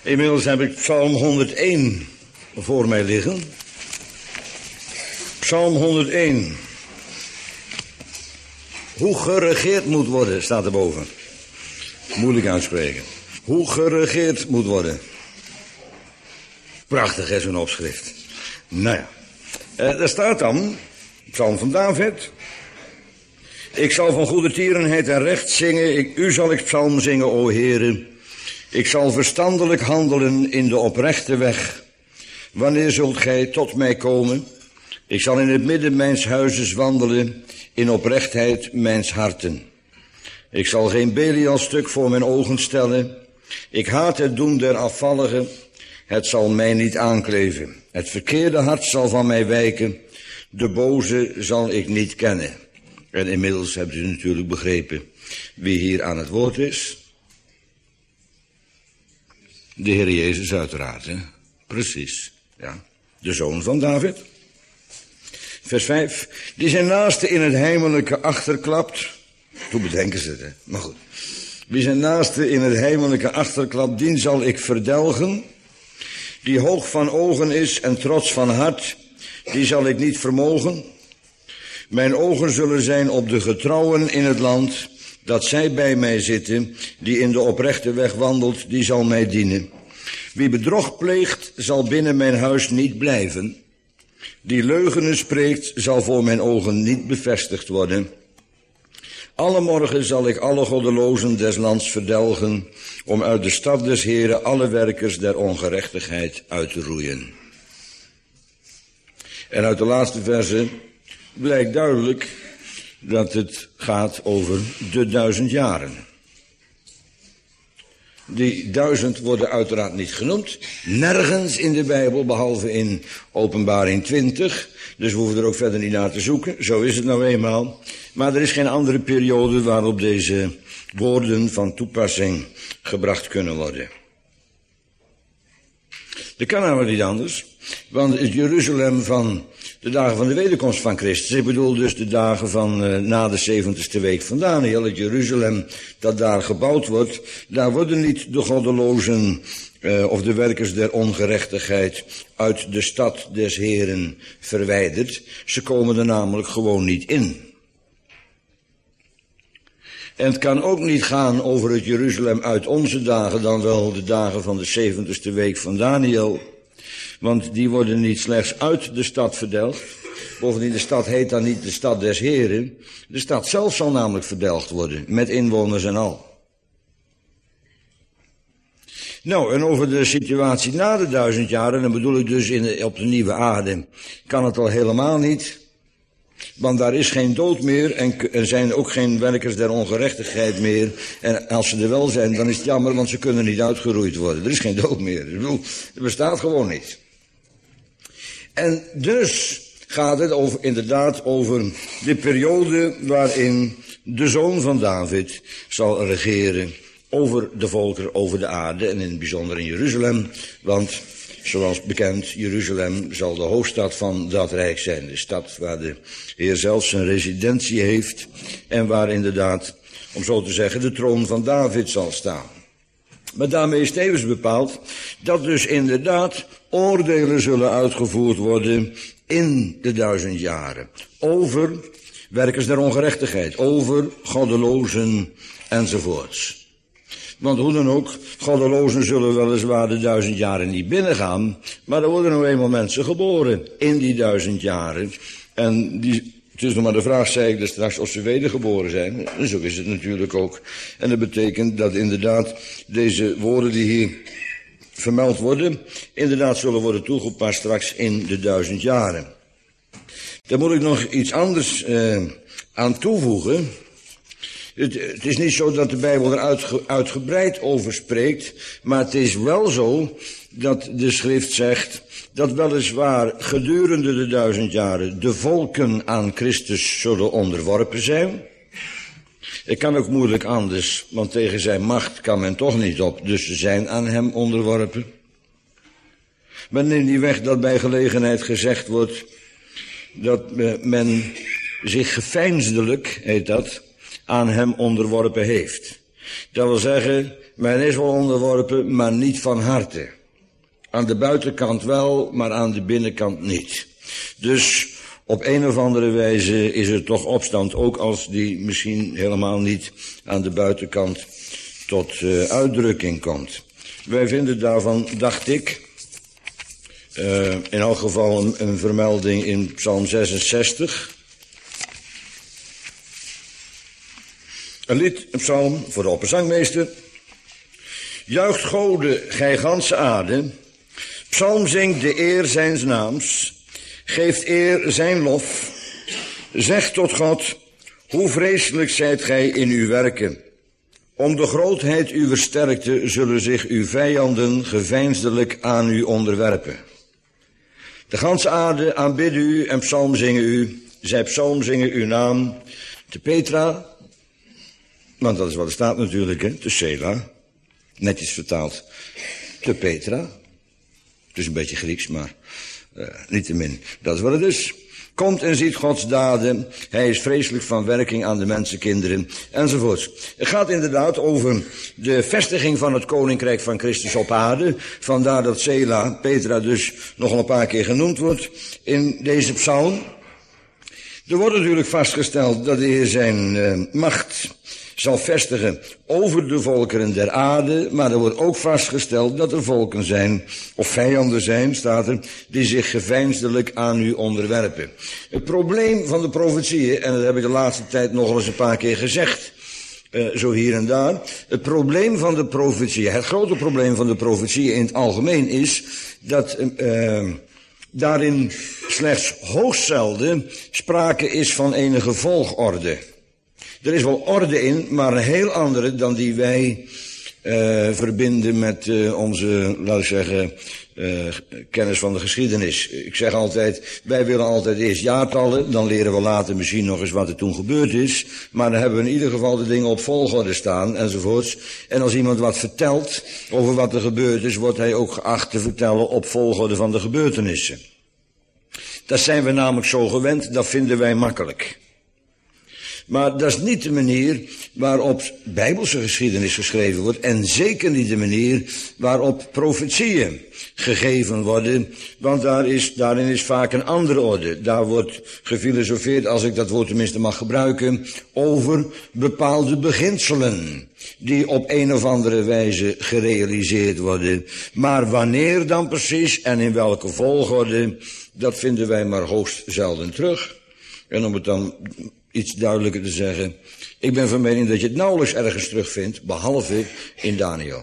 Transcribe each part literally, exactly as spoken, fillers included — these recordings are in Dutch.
Inmiddels heb ik Psalm honderdéén voor mij liggen. Psalm honderdéén. Hoe geregeerd moet worden, staat erboven. Moeilijk uitspreken. Hoe geregeerd moet worden. Prachtig is een opschrift. Nou ja, eh, daar staat dan, Psalm van David. Ik zal van goede tierenheid en recht zingen. Ik, u zal ik psalm zingen, o Heere. Ik zal verstandelijk handelen in de oprechte weg. Wanneer zult gij tot mij komen? Ik zal in het midden mijns huizes wandelen, in oprechtheid mijns harten. Ik zal geen Belial-stuk voor mijn ogen stellen. Ik haat het doen der afvalligen. Het zal mij niet aankleven. Het verkeerde hart zal van mij wijken. De boze zal ik niet kennen. En inmiddels hebt u natuurlijk begrepen wie hier aan het woord is. De Heer Jezus uiteraard, hè? Precies, ja. De zoon van David. Vers vijf. Die zijn naaste in het heimelijke achterklapt. Toen bedenken ze het, hè? Maar goed. Wie zijn naaste in het heimelijke achterklapt, dien zal ik verdelgen. Die hoog van ogen is en trots van hart, die zal ik niet vermogen. Mijn ogen zullen zijn op de getrouwen in het land, dat zij bij mij zitten, die in de oprechte weg wandelt, die zal mij dienen. Wie bedrog pleegt, zal binnen mijn huis niet blijven. Die leugenen spreekt, zal voor mijn ogen niet bevestigd worden. Alle morgen zal ik alle goddelozen des lands verdelgen, om uit de stad des Heren alle werkers der ongerechtigheid uit te roeien. En uit de laatste verse blijkt duidelijk dat het gaat over de duizend jaren. Die duizend worden uiteraard niet genoemd. Nergens in de Bijbel, behalve in Openbaring twintig. Dus we hoeven er ook verder niet naar te zoeken. Zo is het nou eenmaal. Maar er is geen andere periode waarop deze woorden van toepassing gebracht kunnen worden. Dat kan namelijk niet anders. Want het Jeruzalem van de dagen van de wederkomst van Christus, ik bedoel dus de dagen van uh, na de zeventigste week van Daniel, het Jeruzalem dat daar gebouwd wordt, daar worden niet de goddelozen uh, of de werkers der ongerechtigheid uit de stad des Heren verwijderd. Ze komen er namelijk gewoon niet in. En het kan ook niet gaan over het Jeruzalem uit onze dagen, dan wel de dagen van de zeventigste week van Daniel. Want die worden niet slechts uit de stad verdelgd. Bovendien, de stad heet dan niet de stad des Heren. De stad zelf zal namelijk verdelgd worden, met inwoners en al. Nou, en over de situatie na de duizend jaren, dan bedoel ik dus in de, op de nieuwe aarde, kan het al helemaal niet. Want daar is geen dood meer en er zijn ook geen werkers der ongerechtigheid meer. En als ze er wel zijn, dan is het jammer, want ze kunnen niet uitgeroeid worden. Er is geen dood meer. Ik bedoel, het bestaat gewoon niet. En dus gaat het over, inderdaad over de periode waarin de zoon van David zal regeren over de volkeren, over de aarde en in het bijzonder in Jeruzalem. Want zoals bekend, Jeruzalem zal de hoofdstad van dat rijk zijn. De stad waar de Heer zelf zijn residentie heeft en waar inderdaad, om zo te zeggen, de troon van David zal staan. Maar daarmee is tevens bepaald dat dus inderdaad oordelen zullen uitgevoerd worden in de duizend jaren. Over werkers der ongerechtigheid, over goddelozen enzovoorts. Want hoe dan ook, goddelozen zullen weliswaar de duizend jaren niet binnengaan, maar er worden nou eenmaal mensen geboren in die duizend jaren. En die, het is nog maar de vraag, zei ik er straks, of ze wedergeboren zijn. En zo is het natuurlijk ook. En dat betekent dat inderdaad deze woorden die hier vermeld worden, inderdaad zullen worden toegepast straks in de duizend jaren. Daar moet ik nog iets anders eh, aan toevoegen. Het, het is niet zo dat de Bijbel er uitge, uitgebreid over spreekt, maar het is wel zo dat de schrift zegt dat weliswaar gedurende de duizend jaren de volken aan Christus zullen onderworpen zijn. Het kan ook moeilijk anders, want tegen zijn macht kan men toch niet op, dus ze zijn aan hem onderworpen. Maar neem niet weg dat bij gelegenheid gezegd wordt dat men zich geveinsdelijk, heet dat, aan hem onderworpen heeft. Dat wil zeggen, Men is wel onderworpen, maar niet van harte. Aan de buitenkant wel, maar aan de binnenkant niet. Dus op een of andere wijze is er toch opstand, ook als die misschien helemaal niet aan de buitenkant tot uh, uitdrukking komt. Wij vinden daarvan, dacht ik, uh, in elk geval een, een vermelding in Psalm zesenzestig. Een lied, een psalm voor de opperzangmeester. Juicht Gode, gij ganse aarde. Psalm zingt de eer zijns naams. Geeft eer zijn lof. Zegt tot God, hoe vreselijk zijt gij in uw werken. Om de grootheid uw sterkte zullen zich uw vijanden geveinsdelijk aan u onderwerpen. De ganse aarde aanbidden u en psalm zingen u. Zij psalm zingen uw naam. Te Petra, want dat is wat er staat natuurlijk, hè, te Sela. Netjes vertaald. Te Petra. Het is een beetje Grieks, maar uh, niettemin. Dat is wat het is. Komt en ziet Gods daden. Hij is vreselijk van werking aan de mensenkinderen. Enzovoorts. Het gaat inderdaad over de vestiging van het koninkrijk van Christus op aarde. Vandaar dat Sela, Petra dus, nog een paar keer genoemd wordt in deze psalm. Er wordt natuurlijk vastgesteld dat de Heer zijn uh, macht zal vestigen over de volkeren der aarde, maar er wordt ook vastgesteld dat er volken zijn, of vijanden zijn, staat er, die zich geveinsdelijk aan u onderwerpen. Het probleem van de profetieën, en dat heb ik de laatste tijd nog eens een paar keer gezegd, uh, zo hier en daar, het probleem van de profetieën, het grote probleem van de profetieën in het algemeen is, dat uh, daarin slechts hoogst zelden sprake is van enige volgorde. Er is wel orde in, maar een heel andere dan die wij uh, verbinden met uh, onze, laten we zeggen, uh, kennis van de geschiedenis. Ik zeg altijd, wij willen altijd eerst jaartallen, dan leren we later misschien nog eens wat er toen gebeurd is. Maar dan hebben we in ieder geval de dingen op volgorde staan, enzovoorts. En als iemand wat vertelt over wat er gebeurd is, wordt hij ook geacht te vertellen op volgorde van de gebeurtenissen. Dat zijn we namelijk zo gewend, dat vinden wij makkelijk. Maar dat is niet de manier waarop bijbelse geschiedenis geschreven wordt. En zeker niet de manier waarop profetieën gegeven worden. Want daar is, daarin is vaak een andere orde. Daar wordt gefilosofeerd, als ik dat woord tenminste mag gebruiken, over bepaalde beginselen. Die op een of andere wijze gerealiseerd worden. Maar wanneer dan precies en in welke volgorde, dat vinden wij maar hoogst zelden terug. En om het dan iets duidelijker te zeggen, ik ben van mening dat je het nauwelijks ergens terugvindt, behalve in Daniel.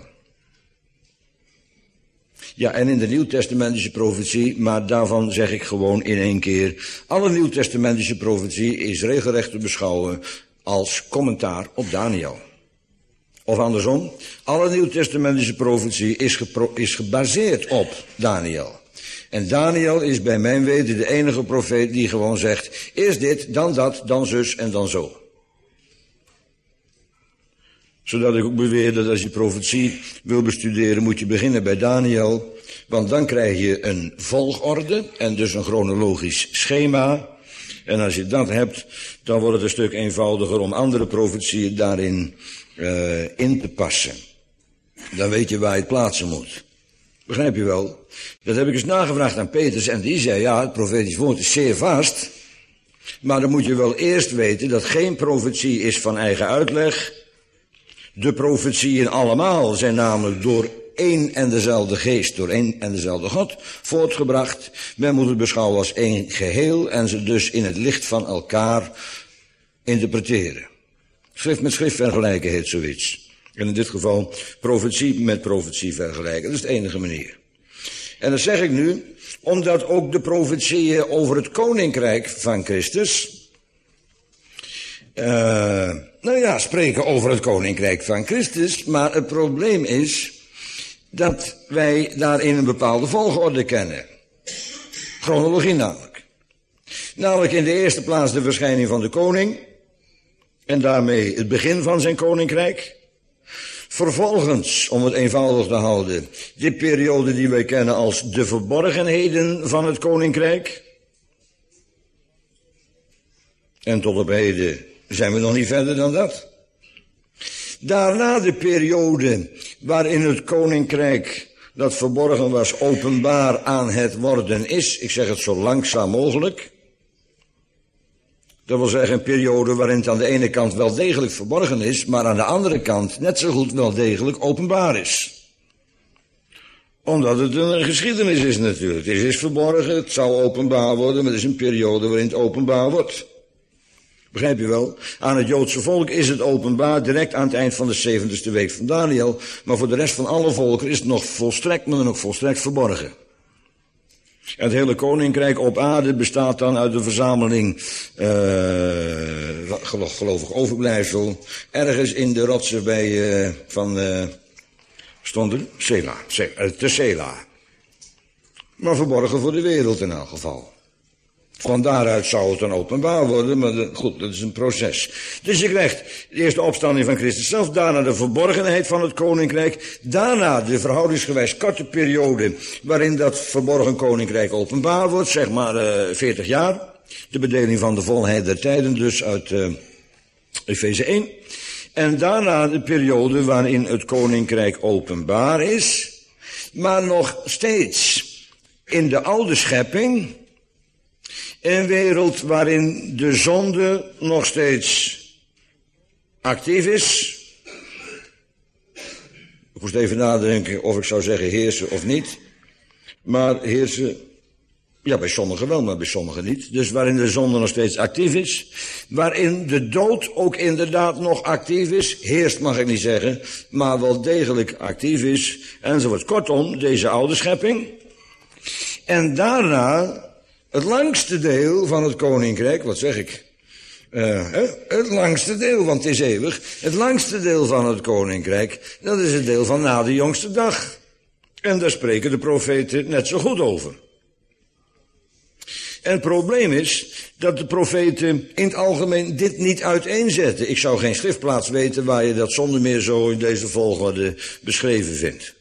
Ja, en in de Nieuwtestamentische profetie, maar daarvan zeg ik gewoon in één keer, alle Nieuwtestamentische profetie is regelrecht te beschouwen als commentaar op Daniel. Of andersom, alle Nieuwtestamentische profetie is, gepro- is gebaseerd op Daniel. En Daniel is bij mijn weten de enige profeet die gewoon zegt, eerst dit, dan dat, dan zus en dan zo. Zodat ik ook beweer dat als je profetie wil bestuderen, moet je beginnen bij Daniel. Want dan krijg je een volgorde en dus een chronologisch schema. En als je dat hebt, dan wordt het een stuk eenvoudiger om andere profetieën daarin uh, in te passen. Dan weet je waar je het plaatsen moet. Begrijp je wel? Dat heb ik eens nagevraagd aan Petrus en die zei, ja, het profetisch woord is zeer vast. Maar dan moet je wel eerst weten dat geen profetie is van eigen uitleg. De profetieën allemaal zijn namelijk door één en dezelfde geest, door één en dezelfde God voortgebracht. Men moet het beschouwen als één geheel en ze dus in het licht van elkaar interpreteren. Schrift met schrift vergelijken heet zoiets. En in dit geval profetie met profetie vergelijken. Dat is de enige manier. En dat zeg ik nu, omdat ook de profetieën over het koninkrijk van Christus, uh, nou ja, spreken over het koninkrijk van Christus, maar het probleem is dat wij daarin een bepaalde volgorde kennen. Chronologie namelijk. Namelijk in de eerste plaats de verschijning van de koning, en daarmee het begin van zijn koninkrijk. Vervolgens, om het eenvoudig te houden, die periode die wij kennen als de verborgenheden van het koninkrijk. En tot op heden zijn we nog niet verder dan dat. Daarna de periode waarin het koninkrijk dat verborgen was openbaar aan het worden is. Ik zeg het zo langzaam mogelijk. Dat wil zeggen een periode waarin het aan de ene kant wel degelijk verborgen is, maar aan de andere kant net zo goed wel degelijk openbaar is. Omdat het een geschiedenis is natuurlijk. Het is verborgen, het zou openbaar worden, maar het is een periode waarin het openbaar wordt. Begrijp je wel? Aan het Joodse volk is het openbaar direct aan het eind van de zeventigste week van Daniel, maar voor de rest van alle volken is het nog volstrekt, maar dan ook volstrekt verborgen. En het hele koninkrijk op aarde bestaat dan uit de verzameling uh, gelovig overblijfsel ergens in de rotsen bij uh, van uh, stond er Sela, te Sela. Maar verborgen voor de wereld in elk geval. Van daaruit zou het dan openbaar worden, maar de, goed, dat is een proces. Dus je krijgt de eerste opstanding van Christus zelf, daarna de verborgenheid van het koninkrijk, daarna de verhoudingsgewijs korte periode waarin dat verborgen koninkrijk openbaar wordt, zeg maar uh, veertig jaar. De bedeling van de volheid der tijden dus uit uh, Efeze één. En daarna de periode waarin het koninkrijk openbaar is, maar nog steeds in de oude schepping. Een wereld waarin de zonde nog steeds actief is. Ik moest even nadenken of ik zou zeggen heersen of niet. Maar heersen, ja, bij sommigen wel, maar bij sommigen niet. Dus waarin de zonde nog steeds actief is. Waarin de dood ook inderdaad nog actief is. Heerst mag ik niet zeggen, maar wel degelijk actief is. Enzovoort. Kortom, deze oude schepping. En daarna het langste deel van het koninkrijk, wat zeg ik? Uh, het langste deel, want het is eeuwig. Het langste deel van het koninkrijk, dat is het deel van na de jongste dag. En daar spreken de profeten net zo goed over. En het probleem is dat de profeten in het algemeen dit niet uiteenzetten. Ik zou geen schriftplaats weten waar je dat zonder meer zo in deze volgorde beschreven vindt.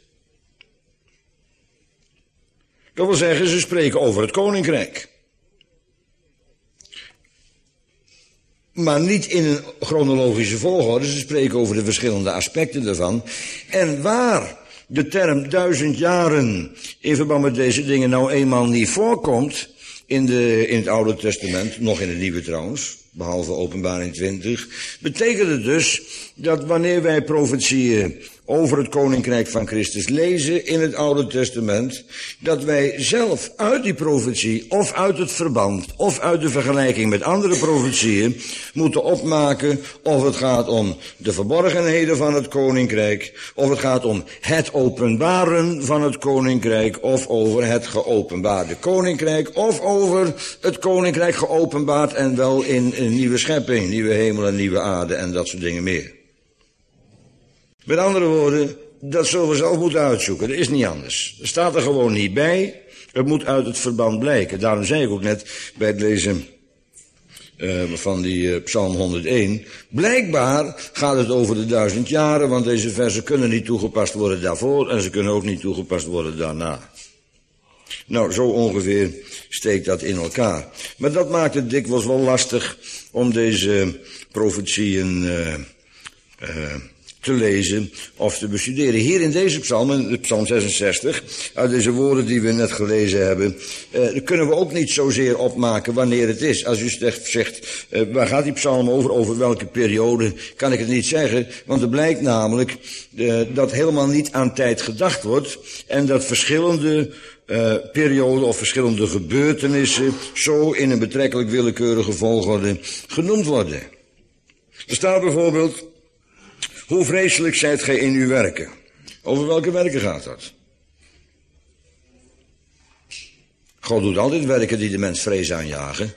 Dat wil zeggen, ze spreken over het koninkrijk. Maar niet in een chronologische volgorde, ze spreken over de verschillende aspecten daarvan. En waar de term duizend jaren in verband met deze dingen nou eenmaal niet voorkomt in, de, in het Oude Testament, nog in het Nieuwe trouwens, behalve Openbaring twintig, betekent het dus dat wanneer wij profetieën over het koninkrijk van Christus lezen in het Oude Testament, dat wij zelf uit die profetie of uit het verband of uit de vergelijking met andere profetieën moeten opmaken of het gaat om de verborgenheden van het koninkrijk, of het gaat om het openbaren van het koninkrijk, of over het geopenbaarde koninkrijk, of over het koninkrijk geopenbaard en wel in een nieuwe schepping, nieuwe hemel en nieuwe aarde en dat soort dingen meer. Met andere woorden, dat zullen we zelf moeten uitzoeken. Dat is niet anders. Dat staat er gewoon niet bij. Het moet uit het verband blijken. Daarom zei ik ook net bij het lezen uh, van die uh, Psalm honderdéén. Blijkbaar gaat het over de duizend jaren, want deze versen kunnen niet toegepast worden daarvoor en ze kunnen ook niet toegepast worden daarna. Nou, zo ongeveer steekt dat in elkaar. Maar dat maakt het dikwijls wel lastig om deze profetieën uh, uh, te lezen of te bestuderen. Hier in deze psalm, in psalm zesenzestig, uit deze woorden die we net gelezen hebben, uh, kunnen we ook niet zozeer opmaken wanneer het is. Als u zegt, zegt uh, waar gaat die psalm over, over welke periode, kan ik het niet zeggen, want er blijkt namelijk uh, dat helemaal niet aan tijd gedacht wordt en dat verschillende uh, perioden of verschillende gebeurtenissen zo in een betrekkelijk willekeurige volgorde genoemd worden. Er staat bijvoorbeeld: hoe vreselijk zijt gij in uw werken? Over welke werken gaat dat? God doet altijd werken die de mens vrees aanjagen.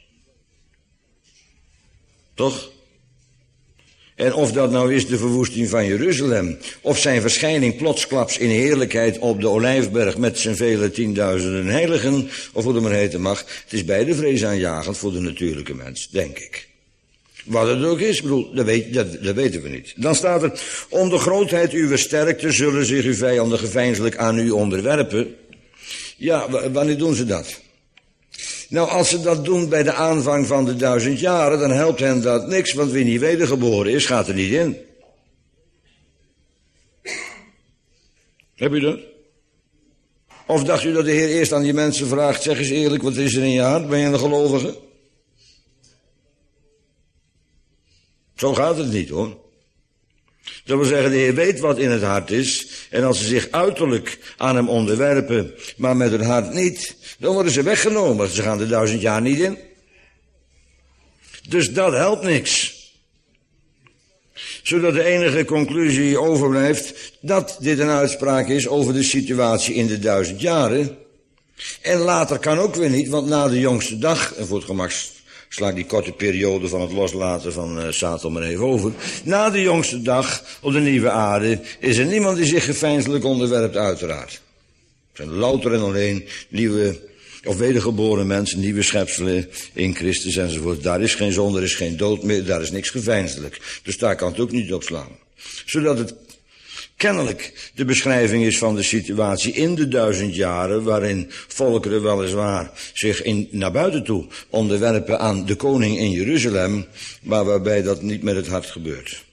Toch? En of dat nou is de verwoesting van Jeruzalem, of zijn verschijning plotsklaps in heerlijkheid op de Olijfberg met zijn vele tienduizenden heiligen, of hoe het maar heten mag, het is beide vreesaanjagend voor de natuurlijke mens, denk ik. Wat het ook is, bedoel, dat, weet, dat, dat weten we niet. Dan staat er: om de grootheid uw sterkte zullen zich uw vijanden geveinselijk aan u onderwerpen. Ja, wanneer doen ze dat? Nou, als ze dat doen bij de aanvang van de duizend jaren, dan helpt hen dat niks, want wie niet wedergeboren is, gaat er niet in. Heb je dat? Of dacht u dat de Heer eerst aan die mensen vraagt, zeg eens eerlijk, wat is er in je hart? Ben je een gelovige? Zo gaat het niet, hoor. Dat wil zeggen, de Heer weet wat in het hart is. En als ze zich uiterlijk aan hem onderwerpen, maar met hun hart niet, dan worden ze weggenomen. Ze gaan de duizend jaar niet in. Dus dat helpt niks. Zodat de enige conclusie overblijft dat dit een uitspraak is over de situatie in de duizend jaren. En later kan ook weer niet, want na de jongste dag, en voor het gemak sla ik die korte periode van het loslaten van uh, Satan maar even over. Na de jongste dag op de nieuwe aarde is er niemand die zich geveinselijk onderwerpt, uiteraard. Het zijn louter en alleen nieuwe of wedergeboren mensen, nieuwe schepselen in Christus enzovoort. Daar is geen zonde, er is geen dood meer, daar is niks geveinselijk. Dus daar kan het ook niet op slaan. Zodat het kennelijk de beschrijving is van de situatie in de duizend jaren, waarin volkeren weliswaar zich in, naar buiten toe onderwerpen aan de koning in Jeruzalem, maar waarbij dat niet met het hart gebeurt.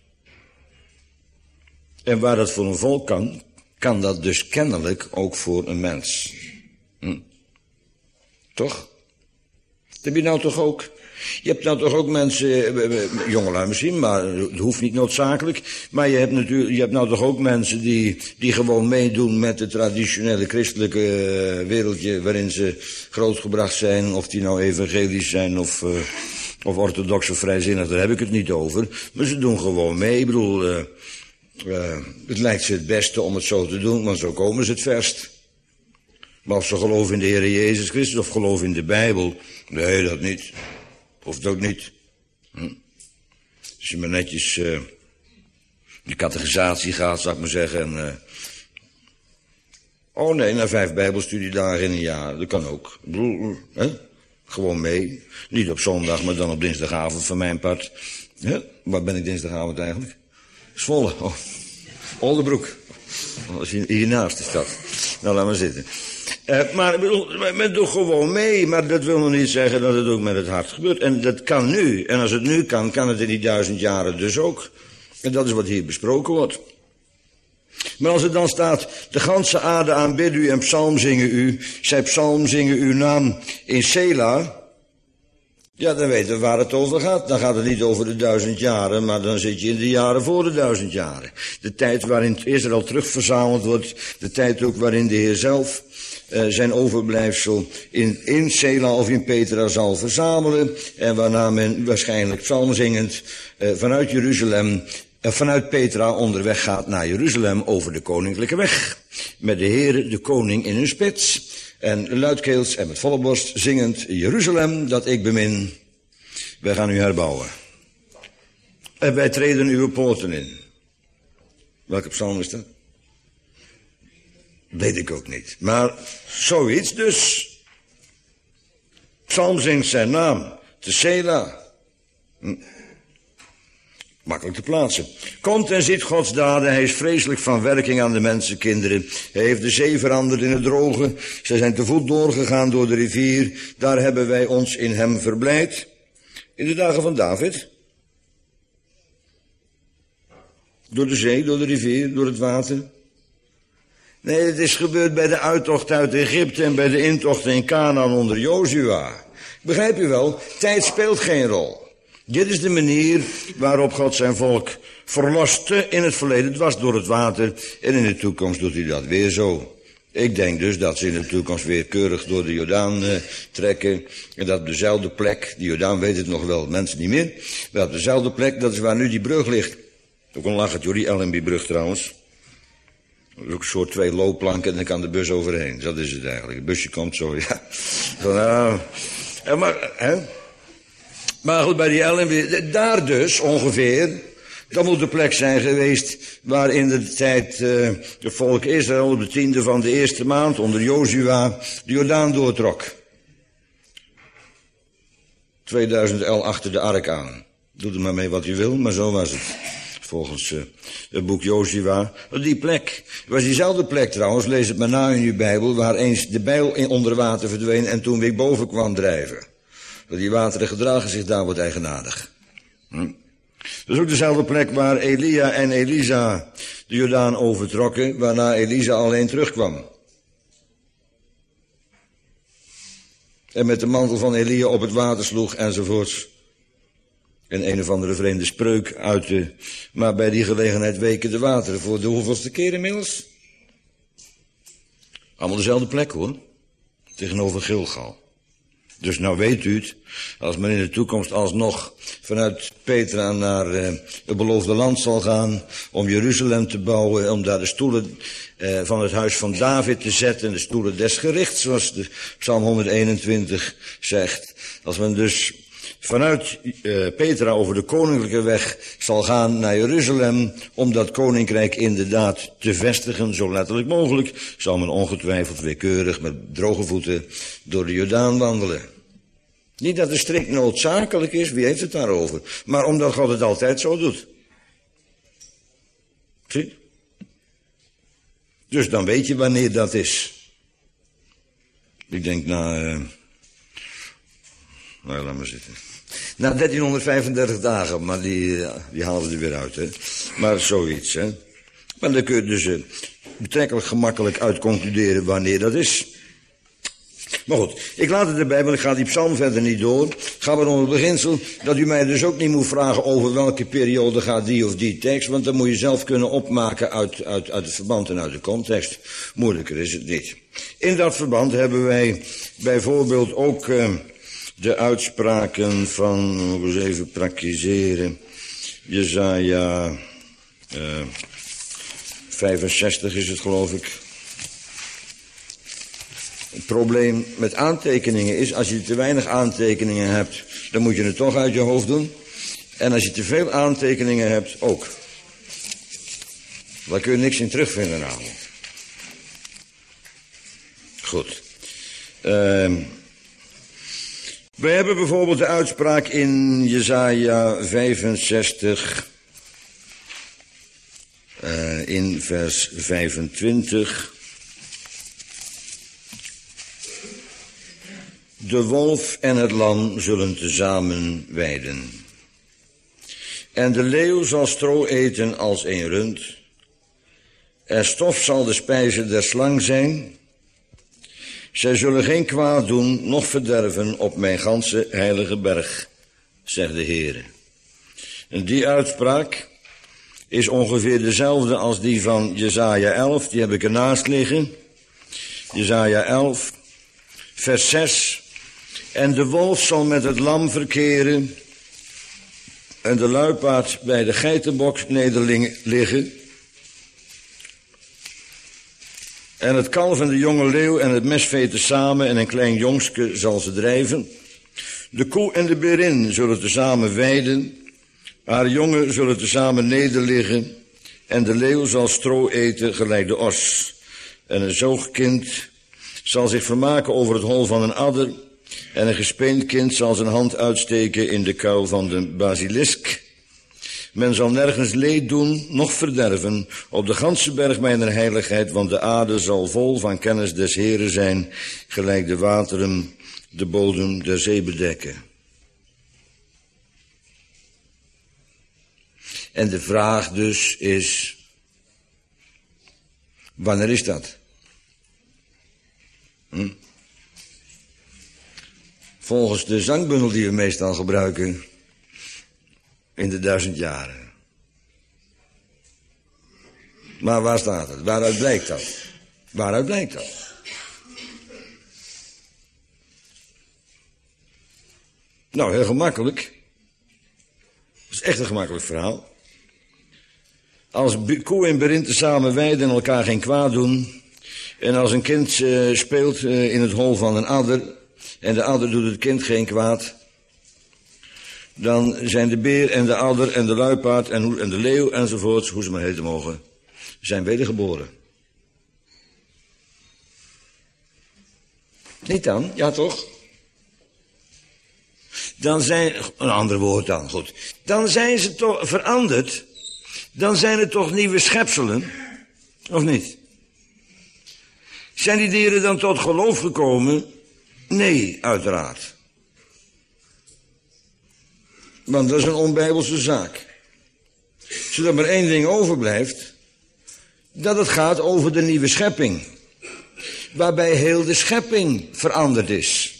En waar dat voor een volk kan, kan dat dus kennelijk ook voor een mens. Hm. Toch? Dat heb je nou toch ook? Je hebt nou toch ook mensen, jongelui misschien, maar het hoeft niet noodzakelijk. Maar je hebt natuurlijk, je hebt nou toch ook mensen die, die gewoon meedoen met het traditionele christelijke wereldje waarin ze grootgebracht zijn. Of die nou evangelisch zijn of, uh, of orthodox of vrijzinnig, daar heb ik het niet over. Maar ze doen gewoon mee. Ik bedoel, uh, uh, het lijkt ze het beste om het zo te doen, want zo komen ze het verst. Maar of ze geloven in de Heer Jezus Christus of geloven in de Bijbel, nee, dat niet. Hoeft ook niet. Hm. Als je maar netjes uh, de catechisatie gaat, zou ik maar zeggen. En, uh, oh nee, naar vijf bijbelstudiedagen in een jaar. Dat kan ook. Ik bedoel, hè? Gewoon mee. Niet op zondag, maar dan op dinsdagavond van mijn part. Hè? Waar ben ik dinsdagavond eigenlijk? Zwolle. Oh. Oldebroek. Als je hiernaast is dat. Nou, laat maar zitten. Uh, maar ik bedoel, men doet gewoon mee, maar dat wil nog niet zeggen dat het ook met het hart gebeurt. En dat kan nu. En als het nu kan, kan het in die duizend jaren dus ook. En dat is wat hier besproken wordt. Maar als er dan staat, de ganse aarde aanbid u en psalm zingen u, zij psalm zingen uw naam in Sela. Ja, dan weten we waar het over gaat. Dan gaat het niet over de duizend jaren, maar dan zit je in de jaren voor de duizend jaren. De tijd waarin Israël terugverzameld wordt, de tijd ook waarin de Heer zelf uh, zijn overblijfsel in, in Sela of in Petra zal verzamelen. En waarna men waarschijnlijk psalmzingend uh, vanuit Jeruzalem, uh, vanuit Petra onderweg gaat naar Jeruzalem over de koninklijke weg. Met de Heer, de koning in hun spits. En luidkeels en met volle borst zingend, Jeruzalem dat ik bemin, wij gaan u herbouwen. En wij treden uw poorten in. Welke psalm is dat? Weet ik ook niet. Maar zoiets dus. Psalm zingt zijn naam, te Sela. Hm. Makkelijk te plaatsen. Komt en ziet Gods daden, hij is vreselijk van werking aan de mensenkinderen. Hij heeft de zee veranderd in het droge. Zij zijn te voet doorgegaan door de rivier. Daar hebben wij ons in hem verblijd. In de dagen van David. Door de zee, door de rivier, door het water. Nee, het is gebeurd bij de uittocht uit Egypte en bij de intocht in Canaan onder Jozua. Begrijp je wel, tijd speelt geen rol. Dit is de manier waarop God zijn volk verloste in het verleden. Het was door het water en in de toekomst doet hij dat weer zo. Ik denk dus dat ze in de toekomst weer keurig door de Jordaan uh, trekken. En dat op dezelfde plek, de Jordaan weet het nog wel, mensen niet meer. Maar op dezelfde plek, dat is waar nu die brug ligt. Ook een lachetje hoor, die Allenby-brug trouwens. Dat is ook een soort twee loopplanken en dan kan de bus overheen. Dat is het eigenlijk. Het busje komt zo, ja. Zo, nou, maar, hè. Maar goed, bij die Allenby, daar dus ongeveer, dat moet de plek zijn geweest waar in de tijd uh, de volk Israël op de tiende van de eerste maand onder Jozua de Jordaan doortrok. tweeduizend el achter de ark aan. Doe er maar mee wat u wil, maar zo was het. Volgens uh, het boek Jozua. Die plek, was diezelfde plek trouwens, lees het maar na in uw Bijbel, waar eens de bijl in onder water verdween en toen weer boven kwam drijven. Die wateren gedragen zich daar wat eigenaardig. Hm? Dat is ook dezelfde plek waar Elia en Elisa de Jordaan overtrokken, waarna Elisa alleen terugkwam. En met de mantel van Elia op het water sloeg enzovoorts. En een of andere vreemde spreuk uitte, maar bij die gelegenheid weken de wateren voor de hoeveelste keer inmiddels. Allemaal dezelfde plek hoor, tegenover Gilgal. Dus nou weet u het, als men in de toekomst alsnog vanuit Petra naar uh, het beloofde land zal gaan, om Jeruzalem te bouwen, om daar de stoelen uh, van het huis van David te zetten, de stoelen des gerichts, zoals de Psalm honderdeenentwintig zegt. Als men dus vanuit uh, Petra over de koninklijke weg zal gaan naar Jeruzalem, om dat koninkrijk inderdaad te vestigen, zo letterlijk mogelijk, zal men ongetwijfeld willekeurig met droge voeten door de Jordaan wandelen. Niet dat het strikt noodzakelijk is, wie heeft het daarover, maar omdat God het altijd zo doet. Zie? Dus dan weet je wanneer dat is. Ik denk na, uh, nou laat maar zitten. Na dertienhonderdvijfendertig dagen, maar die, die halen we er weer uit, hè. Maar zoiets, hè. Maar dan kun je dus uh, betrekkelijk gemakkelijk uitconcluderen wanneer dat is. Maar goed, ik laat het erbij, want ik ga die psalm verder niet door. Ga maar om het beginsel dat u mij dus ook niet moet vragen over welke periode gaat die of die tekst, want dan moet je zelf kunnen opmaken uit, uit, uit het verband en uit de context. Moeilijker is het niet. In dat verband hebben wij bijvoorbeeld ook uh, de uitspraken van, moet ik eens even praktiseren, Jesaja uh, vijfenzestig is het geloof ik. Het probleem met aantekeningen is, als je te weinig aantekeningen hebt, dan moet je het toch uit je hoofd doen. En als je te veel aantekeningen hebt, ook. Daar kun je niks in terugvinden namelijk. Goed. Uh, we hebben bijvoorbeeld de uitspraak in Jesaja vijfenzestig, uh, in vers vijfentwintig. De wolf en het lam zullen tezamen weiden. En de leeuw zal stro eten als een rund. En stof zal de spijze der slang zijn. Zij zullen geen kwaad doen, noch verderven op mijn ganse heilige berg, zegt de Heere. En die uitspraak is ongeveer dezelfde als die van Jesaja elf, die heb ik ernaast liggen. Jesaja elf, vers zes. En de wolf zal met het lam verkeren en de luipaard bij de geitenbok nederliggen. En het kalf en de jonge leeuw en het mesvee tezamen en een klein jongske zal ze drijven. De koe en de berin zullen tezamen weiden, haar jongen zullen tezamen nederliggen en de leeuw zal stro eten gelijk de os. En een zoogkind zal zich vermaken over het hol van een adder. En een gespeend kind zal zijn hand uitsteken in de kuil van de basilisk. Men zal nergens leed doen, noch verderven, op de ganse berg mijner heiligheid, want de aarde zal vol van kennis des Heren zijn, gelijk de wateren de bodem der zee bedekken. En de vraag dus is, wanneer is dat? Hm? Volgens de zangbundel die we meestal gebruiken, in de duizend jaren. Maar waar staat het? Waaruit blijkt dat? Waaruit blijkt dat? Nou, heel gemakkelijk. Dat is echt een gemakkelijk verhaal. Als koe en berin tezamen weiden en elkaar geen kwaad doen, en als een kind uh, speelt uh, in het hol van een adder, en de adder doet het kind geen kwaad, dan zijn de beer en de adder en de luipaard en, en de leeuw enzovoorts, hoe ze maar heten mogen, zijn wedergeboren. Niet dan? Ja toch? Dan zijn, een ander woord dan, goed. Dan zijn ze toch veranderd, dan zijn het toch nieuwe schepselen, of niet? Zijn die dieren dan tot geloof gekomen? Nee, uiteraard. Want dat is een onbijbelse zaak. zodat maar één ding overblijft, dat het gaat over de nieuwe schepping, waarbij heel de schepping veranderd is.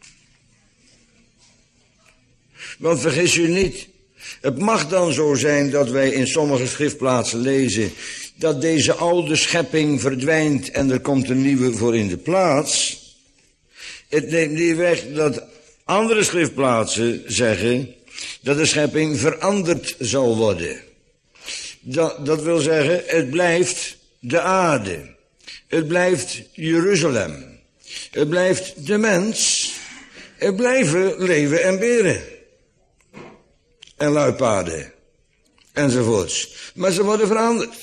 Want vergis u niet, het mag dan zo zijn dat wij in sommige schriftplaatsen lezen dat deze oude schepping verdwijnt en er komt een nieuwe voor in de plaats. Het neemt niet weg dat andere schriftplaatsen zeggen dat de schepping veranderd zal worden. Dat, dat wil zeggen, het blijft de aarde. Het blijft Jeruzalem. Het blijft de mens. Het blijven leeuwen en beren. En luipaarden. Enzovoorts. Maar ze worden veranderd.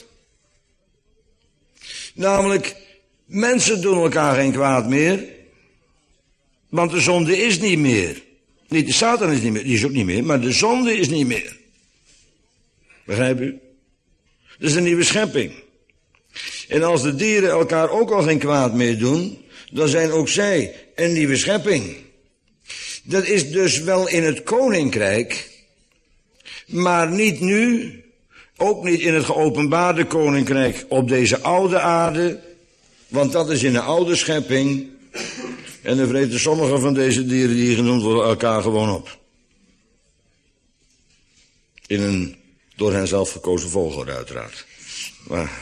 Namelijk, mensen doen elkaar geen kwaad meer. Want de zonde is niet meer. Niet de Satan is niet meer, die is ook niet meer, maar de zonde is niet meer. Begrijp u? Dat is een nieuwe schepping. En als de dieren elkaar ook al geen kwaad meer doen, dan zijn ook zij een nieuwe schepping. Dat is dus wel in het koninkrijk, maar niet nu, ook niet in het geopenbaarde koninkrijk op deze oude aarde, want dat is in een oude schepping. En dan vreten sommige van deze dieren die hier genoemd worden elkaar gewoon op. In een door hen zelf gekozen volgorde uiteraard. Maar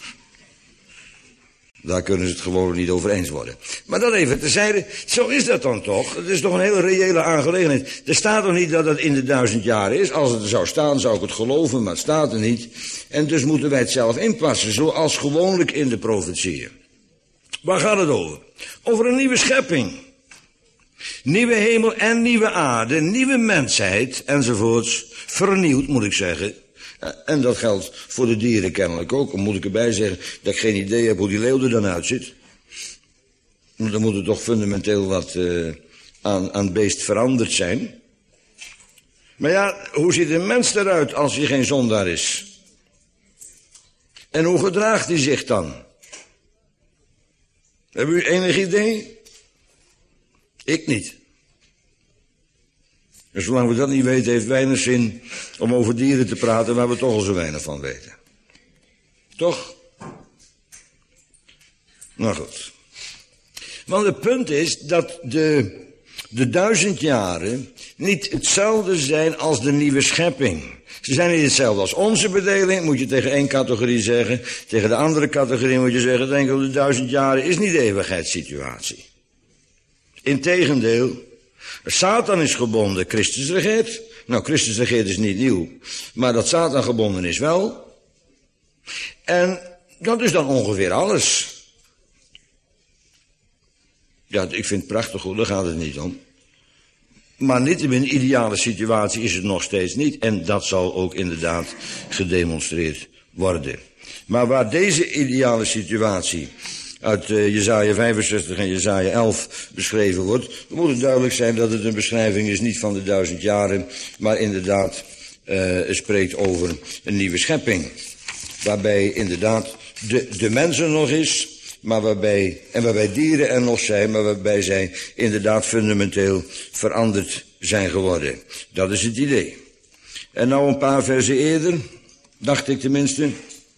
daar kunnen ze het gewoon niet over eens worden. Maar dat even terzijde, zo is dat dan toch. Het is toch een hele reële aangelegenheid. Er staat toch niet dat het in de duizend jaar is. Als het er zou staan, zou ik het geloven, maar het staat er niet. En dus moeten wij het zelf inpassen, zoals gewoonlijk in de profetieën. Waar gaat het over? Over een nieuwe schepping. Nieuwe hemel en nieuwe aarde, nieuwe mensheid enzovoorts. Vernieuwd, moet ik zeggen. En dat geldt voor de dieren kennelijk ook. Dan moet ik erbij zeggen dat ik geen idee heb hoe die leeuw er dan uitziet. Dan moet er toch fundamenteel wat uh, aan, aan het beest veranderd zijn. Maar ja, hoe ziet een mens eruit als hij geen zondaar is? En hoe gedraagt hij zich dan? Hebben u enig idee? Ik niet. En zolang we dat niet weten, heeft weinig zin om over dieren te praten waar we toch al zo weinig van weten. Toch? Nou goed. Want het punt is dat de, de duizend jaren niet hetzelfde zijn als de nieuwe schepping. Ze zijn niet hetzelfde als onze bedeling, moet je tegen één categorie zeggen. Tegen de andere categorie moet je zeggen, denk ik, de duizend jaren is niet de eeuwigheidssituatie. Integendeel, Satan is gebonden, Christus regeert. Nou, Christus regeert is niet nieuw, maar dat Satan gebonden is wel. En dat is dan ongeveer alles. Ja, ik vind het prachtig goed, daar gaat het niet om. Maar niettemin, een ideale situatie is het nog steeds niet. En dat zal ook inderdaad gedemonstreerd worden. Maar waar deze ideale situatie uit uh, Jesaja vijfenzestig en Jesaja elf beschreven wordt, dan moet het duidelijk zijn dat het een beschrijving is niet van de duizend jaren, maar inderdaad uh, spreekt over een nieuwe schepping. Waarbij inderdaad de, de mensen nog is, maar waarbij, en waarbij dieren er nog zijn, maar waarbij zij inderdaad fundamenteel veranderd zijn geworden. Dat is het idee. En nou een paar versen eerder, dacht ik tenminste.